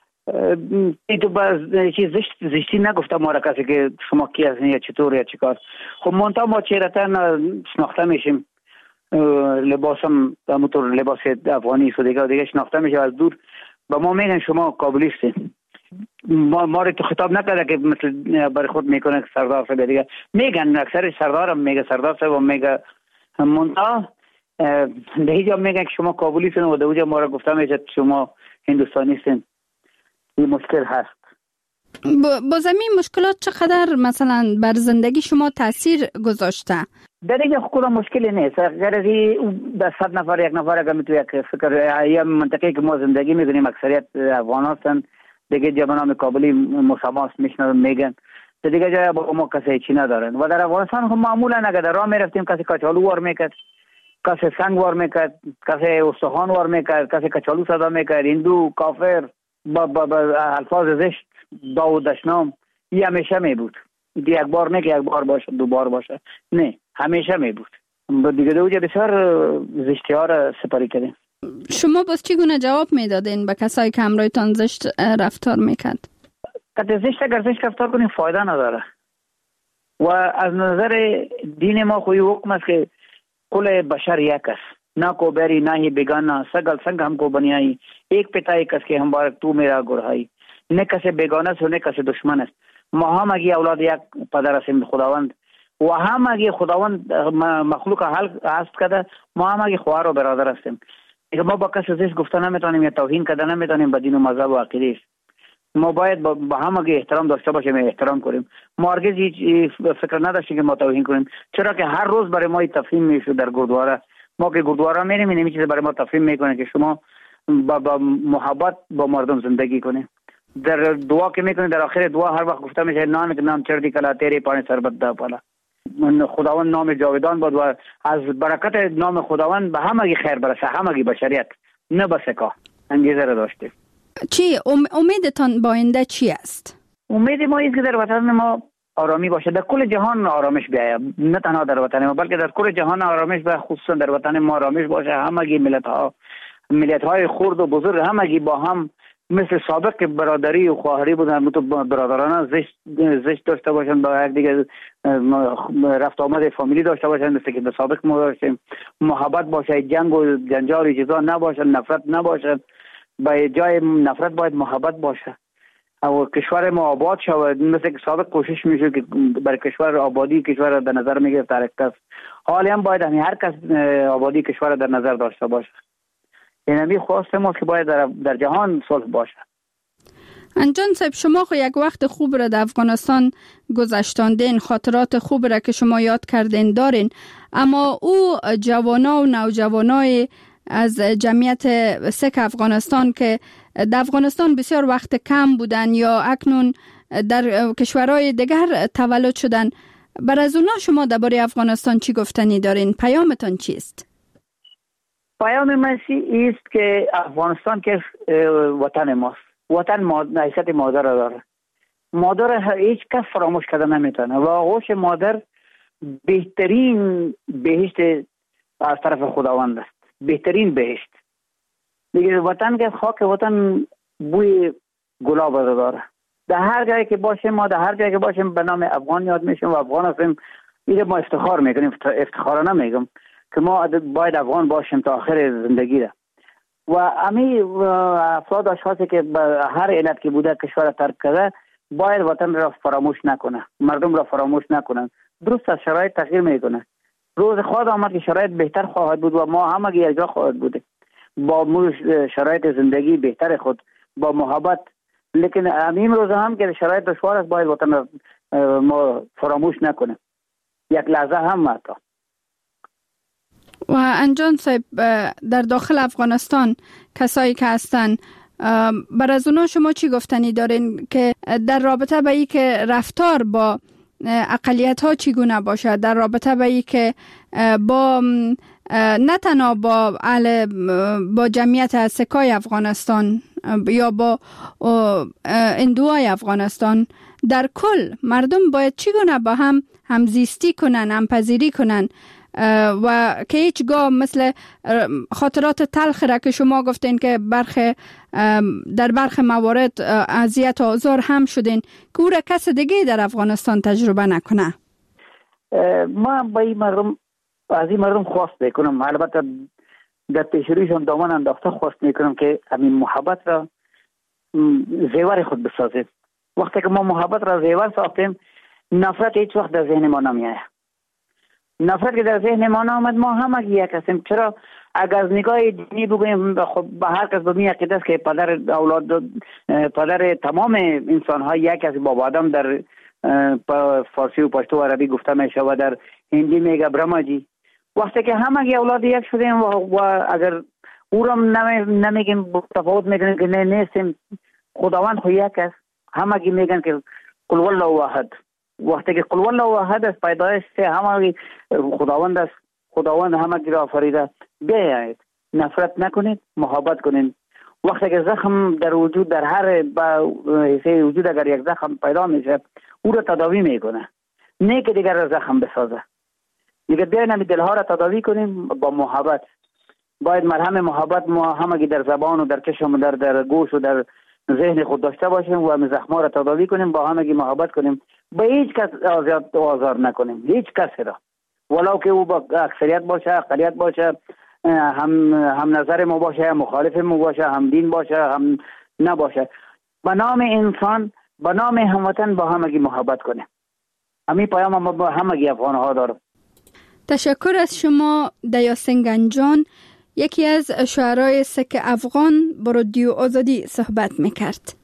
این تو باز چیز زشت زشتی نگفته ما را کسی که شما کی هستین یا چطور یا چیکار. خب منتها ما چهرتا شناخته میشیم، لباسم همونطور لباس افغانی است و دیگه دیگه شناخته میشه از دور. با ما میگن شما کابلیستین. ما ما رو تو خطاب نکرده که مثل برای خود میکنه سردار صاحب دیگه میگن، اکثر سردارم میگه سردار صاحب میگه منتها به هیچ جا میگن که شما کابلیستین و دوجا ما را گفته میشه شما هندوستانیستین. این مشکل هست.
با زمین مشکلات چقدر مثلا بر زندگی شما تاثیر گذاشته؟
در اینجا خود مشکلی نیست. اگر از در صد نفر یک نفر اگر میتونه یک فکر یا منطقه که ما زندگی میکنیم اکثریت افغان هستن دیگه جوانان کابلی مساماس میشنن میگن دیگه جای با ما کسی چی ندارن. و در افغانستان هم معمولا اگر در راه میرفتیم کسی کچالو وار میکرد، کسی سنگ وار میکرد، کسی استخوان وار میکرد، کسی کچالو صدا میکرد، هندو، کافر، با, با, با الفاظ زشت، داو دشنام. این همیشه می بود. یک بار نه که یک بار باشه دو بار باشه، نه همیشه می بود. دیگه دوجه بسیار زشتی ها را سپاری کردیم.
شما باز چگونه جواب میدادین به کسایی که همراهتان زشت رفتار میکرد؟
که زشت اگر زشت رفتار کنیم فایده نداره. و از نظر دین ما خوی حکم است که کل بشر یک است، ना को बैरी ना ही बेगाना, सगल संग हमको बनियाई, एक पिता एक कस के हम बारक तू मेरा गुरहाई, ने कसे बेगाना से ने कसे दुश्मन است. ما هم اگه اولاد یک پدر هستیم خداوند و هم اگه خداوند مخلوق حل هست کده ما هم اگه خواهر و برادر هستیم. اگه ما با کسی زشت گفته نمیتونیم یا توهین کرده نمیتونیم به دین و مذهب و عقیده. ما باید با هم اگه احترام داشته باشیم احترام کنیم. ما هرگز هیچ فکر نداشتیم که ما توهین کنیم، چرا که هر روز برای ما تفهیم میشه در گردواره. ما که گردواره میریم این چیز برای ما تفهیم میکنه که شما با, با محبت با مردم زندگی کنید. در دعا که میکنید در آخر دعا هر وقت گفته میشه نانک نام چردی کلا تیری پانی سربت دا پالا. خداوند نام جاودان بود و از برکت نام خداوند به همگی خیر برسه، همگی بشریت، نه بس کا انگیزه را داشته.
چی امیدتان با آینده چی است؟
امید ما است که در وطن ما آرامی باشه، در کل جهان آرامش بیاید، نه تنها در وطن ما بلکه در کل جهان آرامش باشه، خصوصا در وطن ما آرامش باشه. همگی ملت ها ملت های خرد و بزرگ همگی با هم مثل سابق که برادری و خواهری بودن متو برادرانه زشت زشت داشته باشن، با یک دیگه رفت آمد فامیلی داشته باشن مثل که در سابق ما داشتیم. محبت باشه، جنگ و جنجال و چیزا نباشه، نفرت نباشه. به جای نفرت باید محبت باشه و کشور ما آباد شود مثل که سابق کوشش میشه که برای کشور آبادی کشور در نظر میگرفت هر کس. حالی هم باید هر کس آبادی کشور در نظر داشته باشه. این همی خواست ماست که باید در, در جهان صلح باشه.
انجان صاحب شما خو یک وقت خوب را در افغانستان گذشتاندین، خاطرات خوب را که شما یاد کردین دارین، اما او جوانا و نوجوانای از جمعیت سک افغانستان که در افغانستان بسیار وقت کم بودن یا اکنون در کشورهای دیگر تولد شدن، بر از اونا شما درباره افغانستان چی گفتنی دارین؟ پیامتان چیست؟
پیام من است که افغانستان که وطن ماست، وطن حیثیت مادر داره. مادر هیچ کس فراموش کرده نمیتونه و آغوش مادر بهترین بهشت از طرف خداوند است، بهترین بهشت. دیگه وطن که خاک وطن بوی گلاب داره. در هر جایی که باشیم ما در هر جایی که باشیم به نام افغان یاد میشیم و افغان هستیم. اینو ما افتخار میکنیم، افتخارانه میگم که ما باید افغان باشیم تا آخر زندگی را. و امی افراد اشخاصی که به هر علت که بوده کشور ترک کرده باید وطن را فراموش نکنه، مردم را فراموش نکنن. درست از شرایط تغییر میکنه. روز خواهد آمد که شرایط بهتر خواهد بود و ما همگی یک جا خواهد بود با شرایط زندگی بهتر خود با محبت. لیکن امیم روز هم که شرایط دشوار است باید وطن را ما فراموش نکنه یک لحظه هم حتی.
و انجان صاحب در داخل افغانستان کسایی که هستن بر از اونا شما چی گفتنی دارین که در رابطه با ای که رفتار با اقلیت ها چگونه باشه در رابطه با ای که با نه تنها با اهل با جمعیت سکای افغانستان یا با هندوهای افغانستان، در کل مردم باید چگونه با هم همزیستی کنن، همپذیری کنن و که هیچگاه مثل خاطرات تلخ را که شما گفتین که برخی در برخی موارد اذیت و آزار هم شدین که او را کس دیگه در افغانستان تجربه نکنه.
ما با این مردم از این مردم خواست میکنم، البته در پیشرویشان دامن انداخته خواست میکنم که همین محبت را زیور خود بسازید. وقتی که ما محبت را زیور ساختیم، نفرت هیچ وقت در ذهن ما نمیاد. نفرت که در ذهن ما نامد، ما همه یک هستیم. چرا؟ اگر از نگاه دینی بگویم، خب به هر کس به می عقیده است که پدر اولاد پدر تمام انسان ها یک از بابا آدم در فارسی و پشتو و عربی گفته میشه و در هندی میگه برماجی. وقتی که همه اولاد یک شدیم و, و اگر او را نمیگیم تفاوت میکنیم که نه نیستیم، خداوند خو یک است، همه میگن که قل والله واحد. وقتی که قل والله واحد است، پیدایش همه خداوند است، خداوند همه را آفریده. بیایید نفرت نکنید، محبت کنید. وقتی که زخم در وجود در هر حصه وجود اگر یک زخم پیدا میشه، او را تداوی میکنه، نه که دیگر را زخم بسازه. دیگه بیاین همین دلها را تداوی کنیم با محبت. باید مرهم محبت ما همگی در زبان و در چشم و در در گوش و در ذهن خود داشته باشیم و همین زخما را تداوی کنیم، با همگی محبت کنیم، به هیچ کس آزاد آزار نکنیم، هیچ کسی را، ولو که او با اکثریت باشه، اقلیت باشه، هم هم نظر ما باشه، مخالف ما باشه، هم دین باشه، هم نباشه. به نام انسان، به نام هموطن با همگی محبت کنیم. همین پیام ما با همگی افغان ها دارم.
تشکر از شما دیا سنگنجان، یکی از شاعرای سک افغان با رادیو آزادی صحبت میکرد.